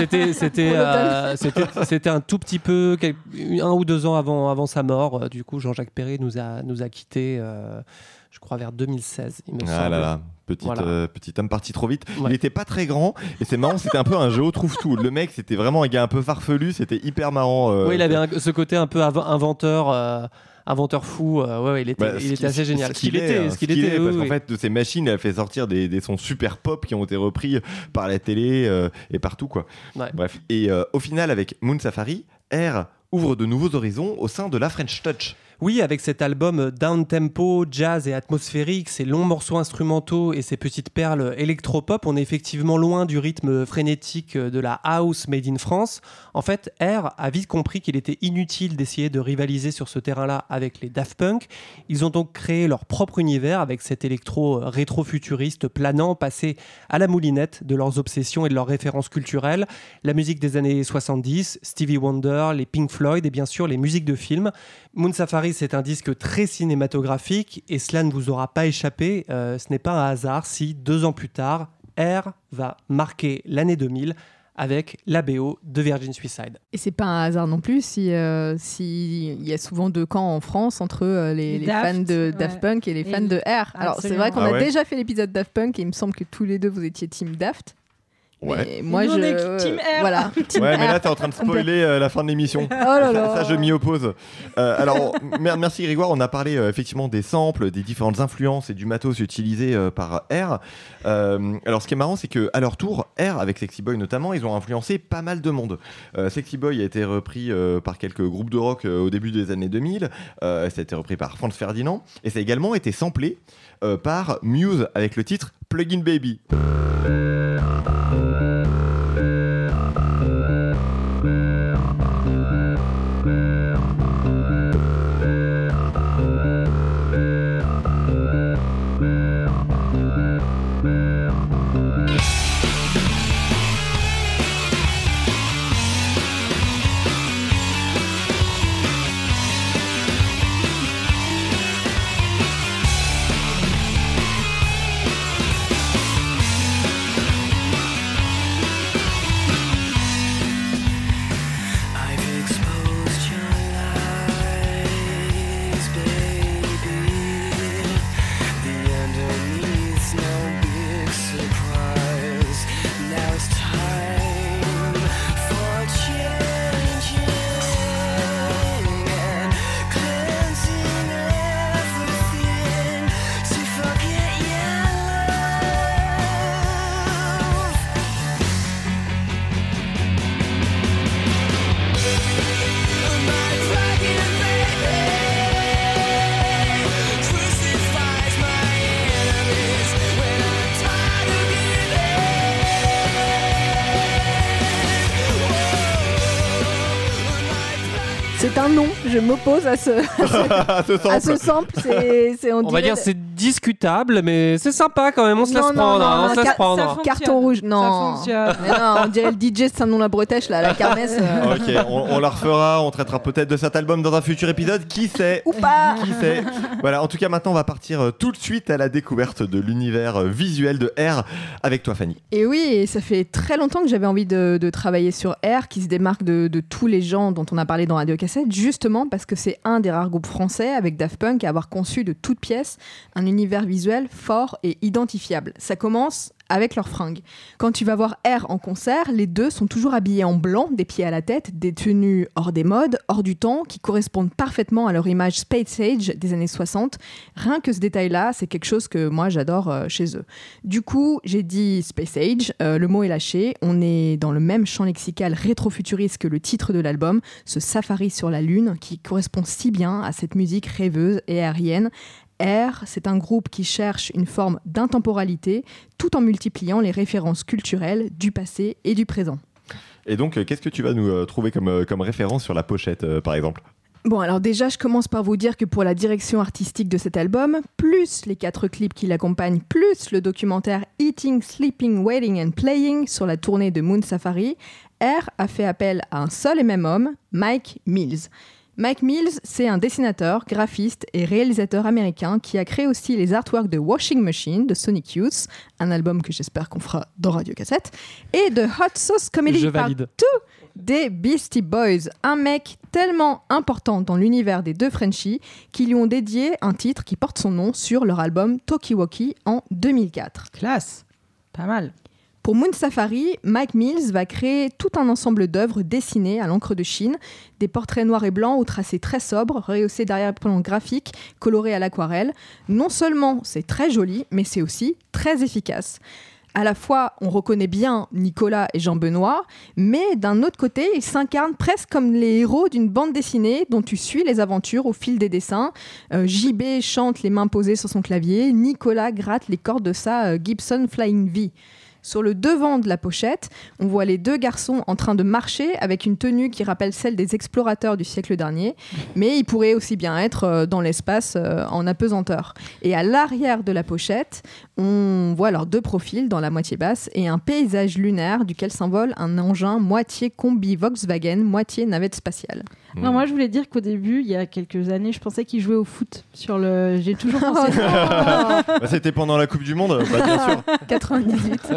c'était un tout petit peu, 1 ou 2 ans avant sa mort. Du coup, Jean-Jacques Perrey nous a quittés, je crois, vers 2016, il me semble. Ah là là. Petit homme parti trop vite. Ouais. Il était pas très grand et c'est marrant, c'était un peu un Géo trouve-tout. Le mec, c'était vraiment un gars un peu farfelu, c'était hyper marrant. Oui, il avait ce côté un peu inventeur fou, il était assez génial. Ce qu'il était, parce qu'en fait, de ces machines, il a fait sortir des sons super pop qui ont été repris par la télé et partout, quoi. Ouais. Bref. Et au final, avec Moon Safari, R ouvre de nouveaux horizons au sein de la French Touch. Oui, avec cet album down-tempo, jazz et atmosphérique, ces longs morceaux instrumentaux et ces petites perles électropop, on est effectivement loin du rythme frénétique de la house made in France. En fait, R a vite compris qu'il était inutile d'essayer de rivaliser sur ce terrain-là avec les Daft Punk. Ils ont donc créé leur propre univers avec cet électro rétro-futuriste planant, passé à la moulinette de leurs obsessions et de leurs références culturelles. La musique des années 70, Stevie Wonder, les Pink Floyd et bien sûr les musiques de films. Moon Safari, c'est un disque très cinématographique et cela ne vous aura pas échappé. Ce n'est pas un hasard si 2 ans plus tard, R va marquer l'année 2000 avec la BO de Virgin Suicide. Et c'est pas un hasard non plus si y a souvent 2 camps en France entre les fans de Daft Punk et les fans de R. Alors c'est vrai qu'on a déjà fait l'épisode Daft Punk et il me semble que tous les deux vous étiez team Daft. Ouais. Mais moi, Nous, on est Team R. Voilà. Team Ouais, mais R. là, t'es en train de spoiler la fin de l'émission. Oh là là. Ça, je m'y oppose. Alors, merci Grégoire. On a parlé effectivement des samples, des différentes influences et du matos utilisé par R. Alors, ce qui est marrant, c'est qu'à leur tour, R, avec Sexy Boy notamment, ils ont influencé pas mal de monde. Sexy Boy a été repris par quelques groupes de rock au début des années 2000. Ça a été repris par Franz Ferdinand. Et ça a également été samplé par Muse avec le titre Plug-in Baby. C'est un non, je m'oppose à ce sample. On va dire c'est discutable, mais c'est sympa quand même. On se laisse prendre. On se laisse prendre. Carton rouge, non. Ça fonctionne. Mais non, on dirait le DJ Saint-Nom-la-Bretèche là, à la kermesse. Ok, on la refera, on traitera peut-être de cet album dans un futur épisode, qui sait. Ou pas. Qui sait. Voilà, en tout cas maintenant on va partir tout de suite à la découverte de l'univers visuel de R avec toi Fanny. Et oui, et ça fait très longtemps que j'avais envie de travailler sur R, qui se démarque de tous les gens dont on a parlé dans Radio Cassette, justement parce que c'est un des rares groupes français avec Daft Punk à avoir conçu de toutes pièces un univers visuel fort et identifiable. Ça commence avec leurs fringues. Quand tu vas voir R en concert, les deux sont toujours habillés en blanc, des pieds à la tête, des tenues hors des modes, hors du temps, qui correspondent parfaitement à leur image Space Age des années 60. Rien que ce détail-là, c'est quelque chose que moi j'adore chez eux. Du coup, j'ai dit Space Age, le mot est lâché, on est dans le même champ lexical rétro-futuriste que le titre de l'album, ce safari sur la Lune, qui correspond si bien à cette musique rêveuse et aérienne. R, c'est un groupe qui cherche une forme d'intemporalité tout en multipliant les références culturelles du passé et du présent. Et donc, qu'est-ce que tu vas nous trouver comme référence sur la pochette, par exemple ? Bon, alors déjà, je commence par vous dire que pour la direction artistique de cet album, plus les 4 clips qui l'accompagnent, plus le documentaire Eating, Sleeping, Waiting and Playing sur la tournée de Moon Safari, R a fait appel à un seul et même homme, Mike Mills. Mike Mills, c'est un dessinateur, graphiste et réalisateur américain qui a créé aussi les artworks de Washing Machine de Sonic Youth, un album que j'espère qu'on fera dans Radio Cassette, et de Hot Sauce Comedy Part 2 des Beastie Boys, un mec tellement important dans l'univers des deux Frenchies qui lui ont dédié un titre qui porte son nom sur leur album Talkie-Walkie en 2004. Classe, pas mal. Pour Moon Safari, Mike Mills va créer tout un ensemble d'œuvres dessinées à l'encre de Chine, des portraits noirs et blancs au tracé très sobre, rehaussés d'arrière-plan graphique, colorés à l'aquarelle. Non seulement c'est très joli, mais c'est aussi très efficace. À la fois, on reconnaît bien Nicolas et Jean-Benoît, mais d'un autre côté, ils s'incarnent presque comme les héros d'une bande dessinée dont tu suis les aventures au fil des dessins. JB chante les mains posées sur son clavier, Nicolas gratte les cordes de sa Gibson Flying V. Sur le devant de la pochette, on voit les deux garçons en train de marcher avec une tenue qui rappelle celle des explorateurs du siècle dernier, mais ils pourraient aussi bien être dans l'espace en apesanteur. Et à l'arrière de la pochette, on voit leurs deux profils dans la moitié basse et un paysage lunaire duquel s'envole un engin moitié combi Volkswagen, moitié navette spatiale. Non, moi je voulais dire qu'au début, il y a quelques années, je pensais qu'ils jouaient au foot sur le. J'ai toujours pensé. C'était pendant la Coupe du Monde, bien sûr. 98.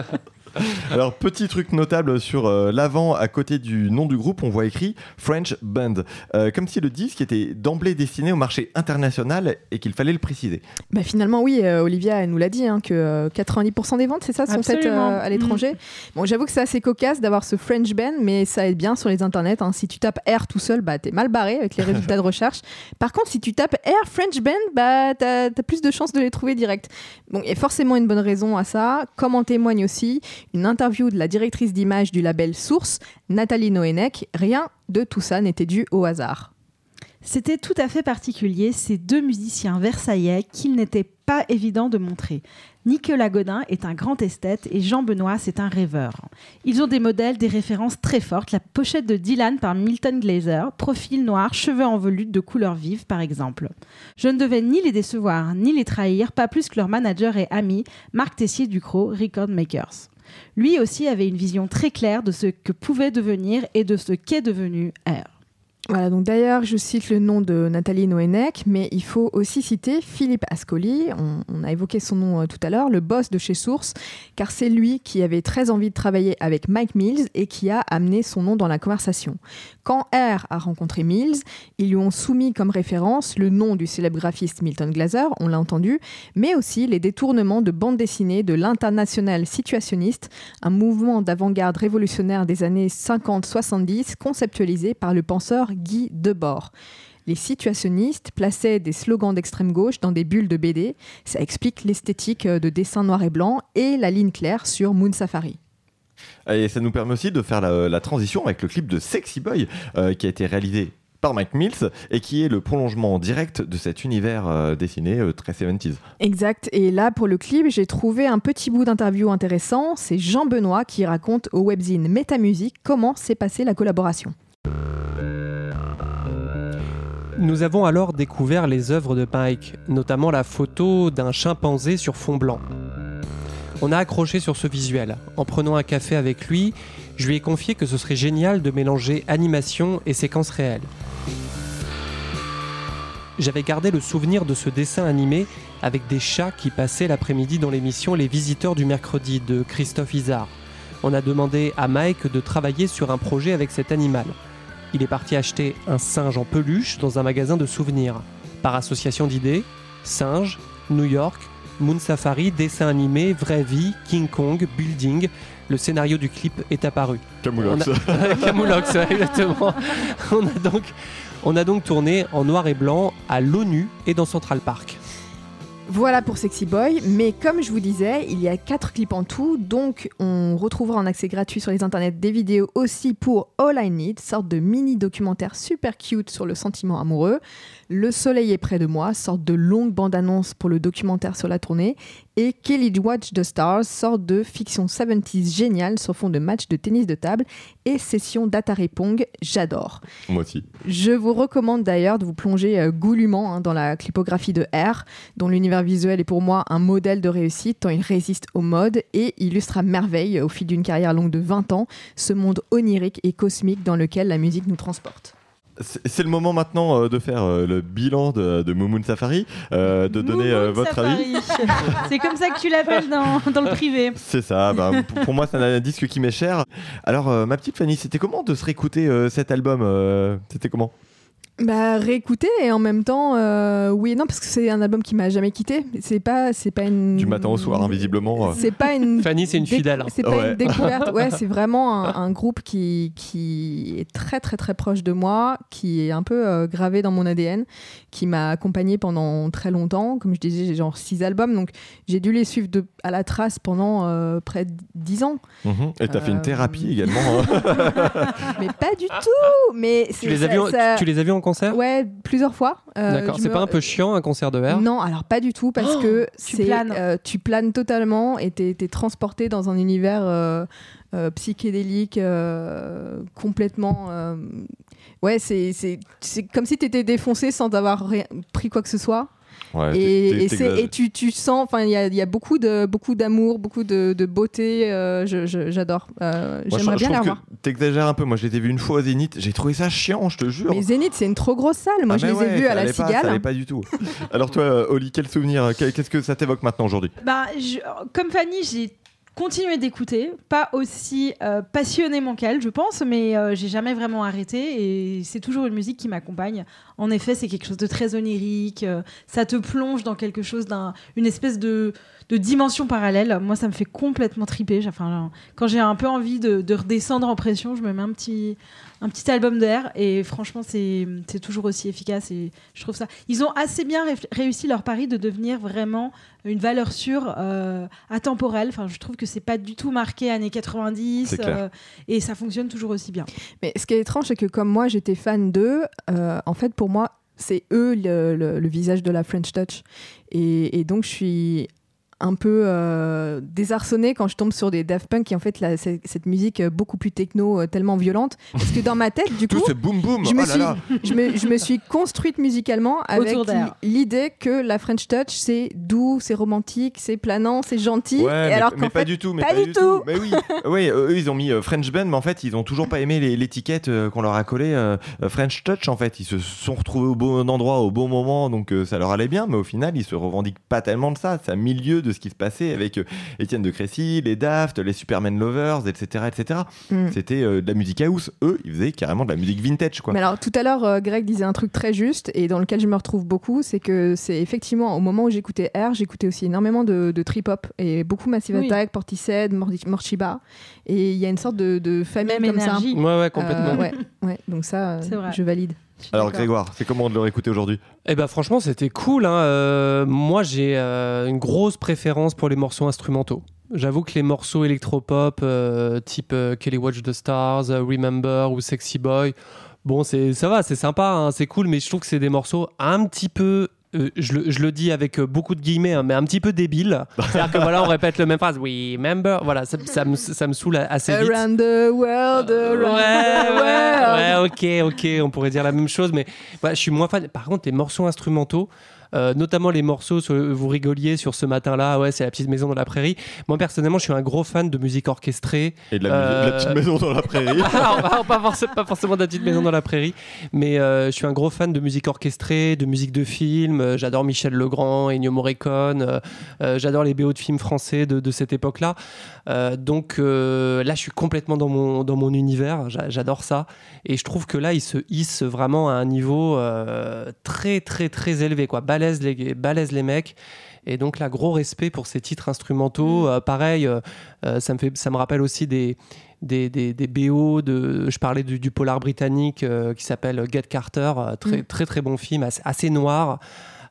Alors, petit truc notable sur l'avant, à côté du nom du groupe, on voit écrit French Band. Comme si le disque était d'emblée destiné au marché international et qu'il fallait le préciser. Bah finalement, oui, Olivia elle nous l'a dit, hein, que 90% des ventes, c'est ça, sont faites à l'étranger. Bon, j'avoue que c'est assez cocasse d'avoir ce French Band, mais ça aide bien sur les internets. Hein. Si tu tapes R tout seul, bah, t'es mal barré avec les résultats de recherche. Par contre, si tu tapes R French Band, bah, t'as plus de chances de les trouver direct. Bon, il y a forcément une bonne raison à ça, comme en témoigne aussi une interview de la directrice d'image du label Source, Nathalie Noénec. Rien de tout ça n'était dû au hasard. C'était tout à fait particulier, ces deux musiciens versaillais qu'il n'était pas évident de montrer. Nicolas Godin est un grand esthète et Jean Benoît, c'est un rêveur. Ils ont des modèles, des références très fortes. La pochette de Dylan par Milton Glaser, profil noir, cheveux en volute de couleur vive par exemple. Je ne devais ni les décevoir, ni les trahir, pas plus que leur manager et ami, Marc Tessier-Ducrot, Record Makers. Lui aussi avait une vision très claire de ce que pouvait devenir et de ce qu'est devenu R. Voilà, donc d'ailleurs, je cite le nom de Nathalie Noénec, mais il faut aussi citer Philippe Ascoli, on a évoqué son nom tout à l'heure, le boss de chez Source, car c'est lui qui avait très envie de travailler avec Mike Mills et qui a amené son nom dans la conversation. Quand R a rencontré Mills, ils lui ont soumis comme référence le nom du célèbre graphiste Milton Glaser, on l'a entendu, mais aussi les détournements de bande dessinée de l'international situationniste, un mouvement d'avant-garde révolutionnaire des années 50-70 conceptualisé par le penseur Guy Debord. Les situationnistes plaçaient des slogans d'extrême gauche dans des bulles de BD. Ça explique l'esthétique de dessin noir et blanc et la ligne claire sur Moon Safari. Et ça nous permet aussi de faire la transition avec le clip de Sexy Boy qui a été réalisé par Mike Mills et qui est le prolongement direct de cet univers dessiné très 70s. Exact. Et là, pour le clip, j'ai trouvé un petit bout d'interview intéressant. C'est Jean Benoît qui raconte au webzine Métamusique comment s'est passée la collaboration. Nous avons alors découvert les œuvres de Mike, notamment la photo d'un chimpanzé sur fond blanc. On a accroché sur ce visuel. En prenant un café avec lui, je lui ai confié que ce serait génial de mélanger animation et séquences réelles. J'avais gardé le souvenir de ce dessin animé avec des chats qui passaient l'après-midi dans l'émission Les Visiteurs du mercredi de Christophe Izard. On a demandé à Mike de travailler sur un projet avec cet animal. Il est parti acheter un singe en peluche dans un magasin de souvenirs. Par association d'idées, singe, New York, Moon Safari, dessin animé, vraie vie, King Kong, building. Le scénario du clip est apparu. Camoulox. Camoulox, exactement. On a donc tourné en noir et blanc à l'ONU et dans Central Park. Voilà pour Sexy Boy, mais comme je vous disais, il y a 4 clips en tout, donc on retrouvera en accès gratuit sur les internets des vidéos aussi pour All I Need, sorte de mini-documentaire super cute sur le sentiment amoureux. Le soleil est près de moi, sorte de longue bande-annonce pour le documentaire sur la tournée. Et Kelly Watch the Stars, sorte de fiction 70s géniale sur fond de match de tennis de table et session d'Atari Pong, j'adore. Moi aussi. Je vous recommande d'ailleurs de vous plonger goulûment dans la clipographie de R, dont l'univers visuel est pour moi un modèle de réussite tant il résiste aux modes et illustre à merveille, au fil d'une carrière longue de 20 ans, ce monde onirique et cosmique dans lequel la musique nous transporte. C'est le moment maintenant de faire le bilan de Moon Safari, de donner votre Safari. avis. C'est comme ça que tu l'appelles dans le privé. C'est ça, pour moi c'est un disque qui m'est cher. Alors ma petite Fanny, c'était comment de se réécouter cet album C'était comment ? Réécouter et en même temps oui et non parce que c'est un album qui m'a jamais quitté, c'est pas une du matin au soir visiblement c'est pas une Fanny c'est une fidèle c'est pas une découverte, ouais, c'est vraiment un groupe qui est très très très proche de moi, qui est un peu gravé dans mon ADN, qui m'a accompagné pendant très longtemps. Comme je disais, j'ai genre 6 albums, donc j'ai dû les suivre à la trace pendant près de 10 ans. Et t'as fait une thérapie également. Mais pas du tout. Mais tu les as vus en concert ? Ouais, plusieurs fois. D'accord. C'est pas un peu chiant un concert de R ? Non, alors pas du tout, parce que tu planes totalement et t'es transporté dans un univers psychédélique complètement. Ouais, c'est comme si t'étais défoncé sans avoir pris quoi que ce soit. Ouais, et tu sens, enfin il y a beaucoup d'amour, beaucoup de beauté. J'adore. J'aimerais bien les revoir. T'exagères un peu. Moi, je les ai vus une fois au Zénith. J'ai trouvé ça chiant, je te jure. Mais Zénith, c'est une trop grosse salle. Moi, je les ai vus à la Cigale. Ça allait pas du tout. Alors toi, Oli, quel souvenir ? Qu'est-ce que ça t'évoque maintenant aujourd'hui ? Comme Fanny, j'ai continuer d'écouter, pas aussi passionnément qu'elle, je pense, mais j'ai jamais vraiment arrêté et c'est toujours une musique qui m'accompagne. En effet, c'est quelque chose de très onirique, ça te plonge dans quelque chose une espèce de dimension parallèle. Moi, ça me fait complètement triper. Enfin, quand j'ai un peu envie de redescendre en pression, je me mets un petit album d'air et franchement, c'est toujours aussi efficace et je trouve ça. Ils ont assez bien réussi leur pari de devenir vraiment une valeur sûre, atemporelle. Enfin, je trouve que c'est pas du tout marqué années 90 et ça fonctionne toujours aussi bien. Mais ce qui est étrange, c'est que comme moi, j'étais fan d'eux, en fait, pour moi, c'est eux le visage de la French Touch et donc je suis un peu désarçonnée quand je tombe sur des Daft Punk qui en fait cette musique beaucoup plus techno, tellement violente, parce que dans ma tête du coup tout ce boum boum, je me suis construite musicalement avec l'idée que la French Touch c'est doux, c'est romantique, c'est planant, c'est gentil, ouais, et alors mais pas du tout, mais pas du tout. Mais oui, eux ils ont mis French Band, mais en fait ils ont toujours pas aimé l'étiquette qu'on leur a collée French Touch. En fait ils se sont retrouvés au bon endroit au bon moment, donc ça leur allait bien, mais au final ils se revendiquent pas tellement de ça. C'est à milieu de ce qui se passait avec Étienne de Crécy, les Daft, les Superman Lovers, etc. C'était de la musique house. Eux, ils faisaient carrément de la musique vintage, quoi. Mais alors, tout à l'heure, Greg disait un truc très juste et dans lequel je me retrouve beaucoup, c'est que c'est effectivement, au moment où j'écoutais R, j'écoutais aussi énormément de trip-hop et beaucoup Massive Attack, Portishead, Morchiba. Et il y a une sorte de famille même comme énergie. Ça. Ouais, complètement. Ouais, donc ça, je valide. Alors Grégoire, c'est comment de le réécouter aujourd'hui ? Eh ben franchement, c'était cool. Moi, j'ai une grosse préférence pour les morceaux instrumentaux. J'avoue que les morceaux électropop type Kelly Watch the Stars, Remember ou Sexy Boy, bon, ça va, c'est sympa, hein, c'est cool, mais je trouve que c'est des morceaux un petit peu... je le dis avec beaucoup de guillemets, hein, mais un petit peu débile. C'est-à-dire que voilà, on répète le même phrase. Remember. Voilà, ça me saoule assez vite. Around the world, ok, on pourrait dire la même chose, mais voilà, je suis moins fan. Par contre, les morceaux instrumentaux, notamment les morceaux, vous rigoliez sur Ce matin-là, ouais, c'est La petite maison dans la prairie. Moi, personnellement, je suis un gros fan de musique orchestrée. Et de la petite maison dans la prairie. Alors, pas forcément de La petite maison dans la prairie, mais je suis un gros fan de musique orchestrée, de musique de film. J'adore Michel Legrand, Ennio Morricone. J'adore les BO de films français de cette époque-là. Donc là, je suis complètement dans mon univers. J'adore ça. Et je trouve que là, ils se hissent vraiment à un niveau très, très, très élevé, quoi. Balèze les mecs. Et donc là, gros respect pour ces titres instrumentaux. Pareil, ça me rappelle aussi des BO je parlais du polar britannique qui s'appelle Get Carter, très très bon film, assez noir.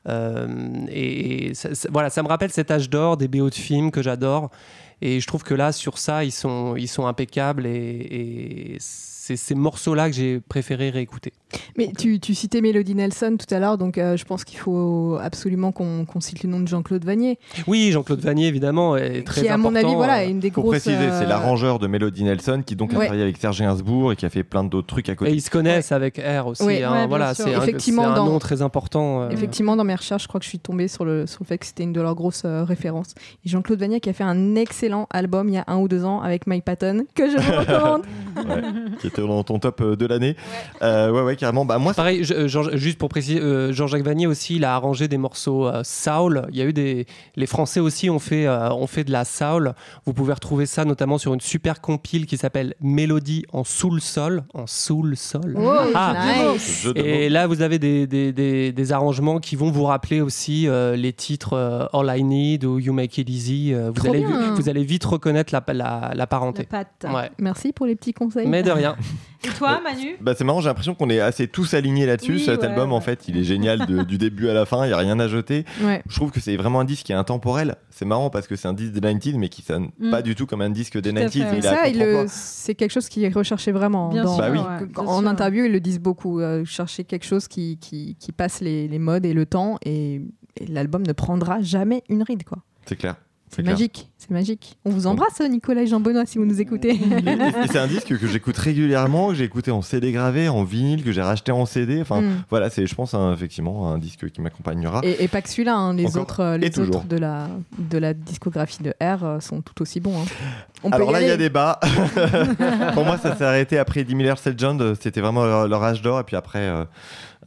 Et voilà, ça me rappelle cet âge d'or des BO de films que j'adore. Et je trouve que là, sur ça, ils sont impeccables et c'est ces morceaux-là que j'ai préféré réécouter. Mais tu citais Mélodie Nelson tout à l'heure, donc je pense qu'il faut absolument qu'on cite le nom de Jean-Claude Vannier. Oui, Jean-Claude Vannier, évidemment, est très important. Qui, à mon avis, voilà, est une des grosses... Pour préciser, c'est l'arrangeur de Mélodie Nelson qui donc a travaillé avec Serge Gainsbourg et qui a fait plein d'autres trucs à côté. Et ils se connaissent avec R aussi. Oui, voilà, c'est un nom très important. Effectivement, dans mes recherches, je crois que je suis tombée sur le fait que c'était une de leurs grosses références. Et Jean-Claude Vannier qui a fait un excellent album il y a 1 ou 2 ans avec Mike Patton, que je vous recommande. Qui était dans ton top de l'année. Ouais, carrément. Bah, moi, pareil, juste pour préciser, Jean-Jacques Vannier aussi, il a arrangé des morceaux soul. Il y a eu les Français aussi ont fait de la soul. Vous pouvez retrouver ça notamment sur une super compile qui s'appelle Mélodie en soul-sol. En soul-sol. Oh, nice. Et là, vous avez des arrangements qui vont vous rappeler aussi les titres All I Need ou You Make It Easy. Vous allez vite reconnaître la parenté. La patte. Ouais. Merci pour les petits conseils. Mais de rien. Et toi, Manu ? C'est marrant, j'ai l'impression qu'on est assez tous alignés là-dessus. Oui, cet album, en fait, il est génial du début à la fin, il n'y a rien à jeter. Ouais. Je trouve que c'est vraiment un disque qui est intemporel. C'est marrant parce que c'est un disque des 90s, mais qui sonne pas du tout comme un disque des 90s. C'est quelque chose qui est recherché vraiment. Bien sûr, oui. En interview, ils le disent beaucoup. Chercher quelque chose qui passe les modes et le temps, et l'album ne prendra jamais une ride, quoi. C'est clair. C'est magique. On vous embrasse, Nicolas et Jean-Benoît, si vous nous écoutez. Et c'est un disque que j'écoute régulièrement, que j'ai écouté en CD gravé, en vinyle, que j'ai racheté en CD. Enfin, voilà, c'est, je pense, effectivement un disque qui m'accompagnera. Et pas que celui-là, hein, les autres de la discographie de R sont tout aussi bons. Hein. Alors là, il y a débat. Pour moi, ça s'est arrêté après 10 000 Legend. C'était vraiment leur âge d'or. Et puis après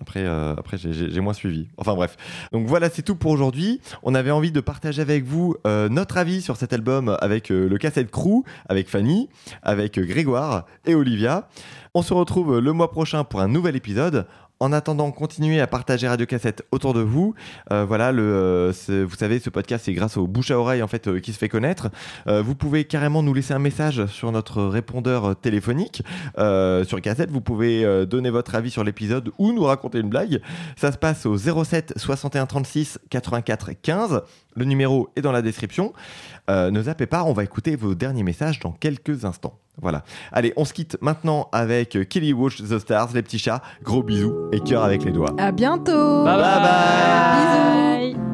Après j'ai moins suivi. Enfin bref. Donc voilà, c'est tout pour aujourd'hui. On avait envie de partager avec vous notre avis sur cet album avec le Cassette Crew, avec Fanny, avec Grégoire et Olivia. On se retrouve le mois prochain pour un nouvel épisode. En attendant, continuez à partager Radio Cassette autour de vous. Voilà, vous savez, ce podcast, c'est grâce au bouche à oreille en fait qui se fait connaître. Vous pouvez carrément nous laisser un message sur notre répondeur téléphonique sur Cassette. Vous pouvez donner votre avis sur l'épisode ou nous raconter une blague. Ça se passe au 07 61 36 84 15. Le numéro est dans la description. Ne zappez pas, on va écouter vos derniers messages dans quelques instants. Voilà. Allez, on se quitte maintenant avec Kelly Watch the Stars, les petits chats. Gros bisous et cœur avec les doigts. À bientôt. Bye bye. Bisous.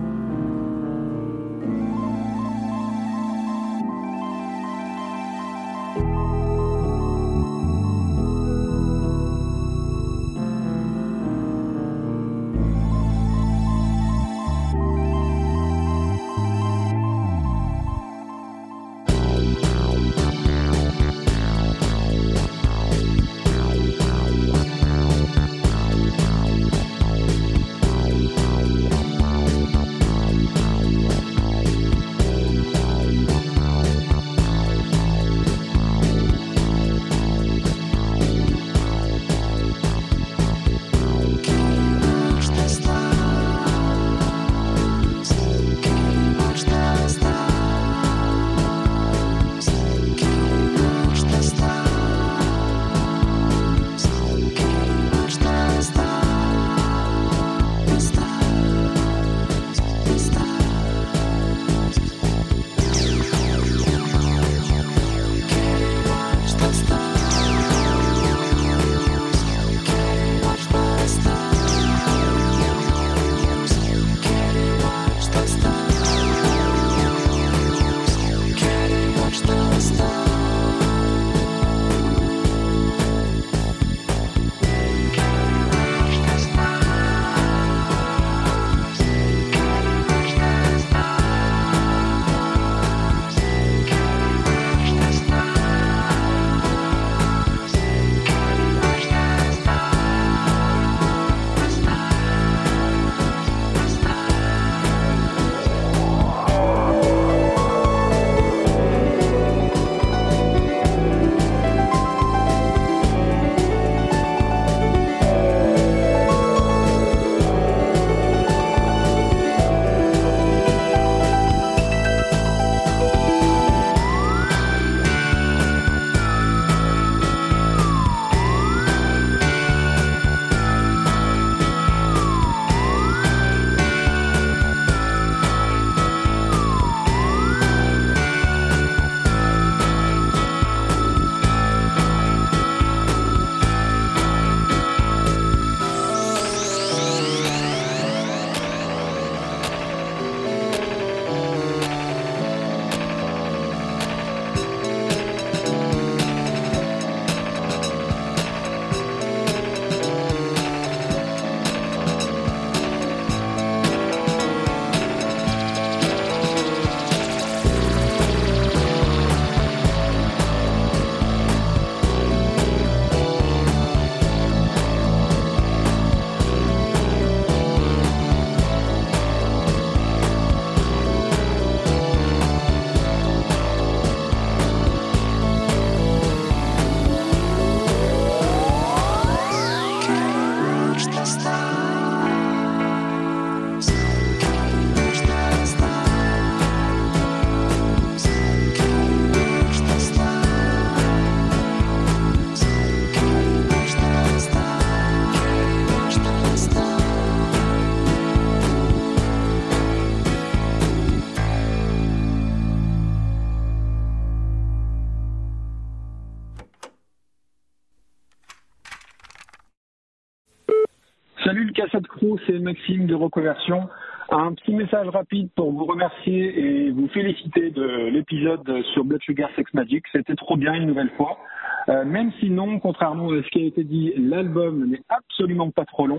Salut le Cassette Crew, c'est Maxime de Reconversion. Un petit message rapide pour vous remercier et vous féliciter de l'épisode sur Blood Sugar Sex Magik. C'était trop bien une nouvelle fois. Même si non, contrairement à ce qui a été dit, l'album n'est absolument pas trop long.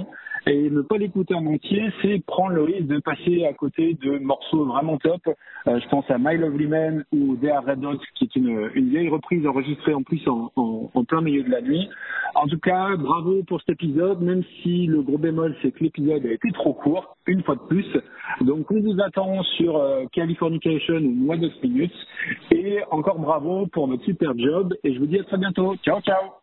Et ne pas l'écouter en entier, c'est prendre le risque de passer à côté de morceaux vraiment top. Je pense à My Lovely Man ou They Are Red Hot, qui est une vieille reprise enregistrée en plus en plein milieu de la nuit. En tout cas, bravo pour cet épisode, même si le gros bémol, c'est que l'épisode a été trop court, une fois de plus. Donc on vous attend sur Californication ou What of Minutes. Et encore bravo pour votre super job. Et je vous dis à très bientôt. Ciao, ciao.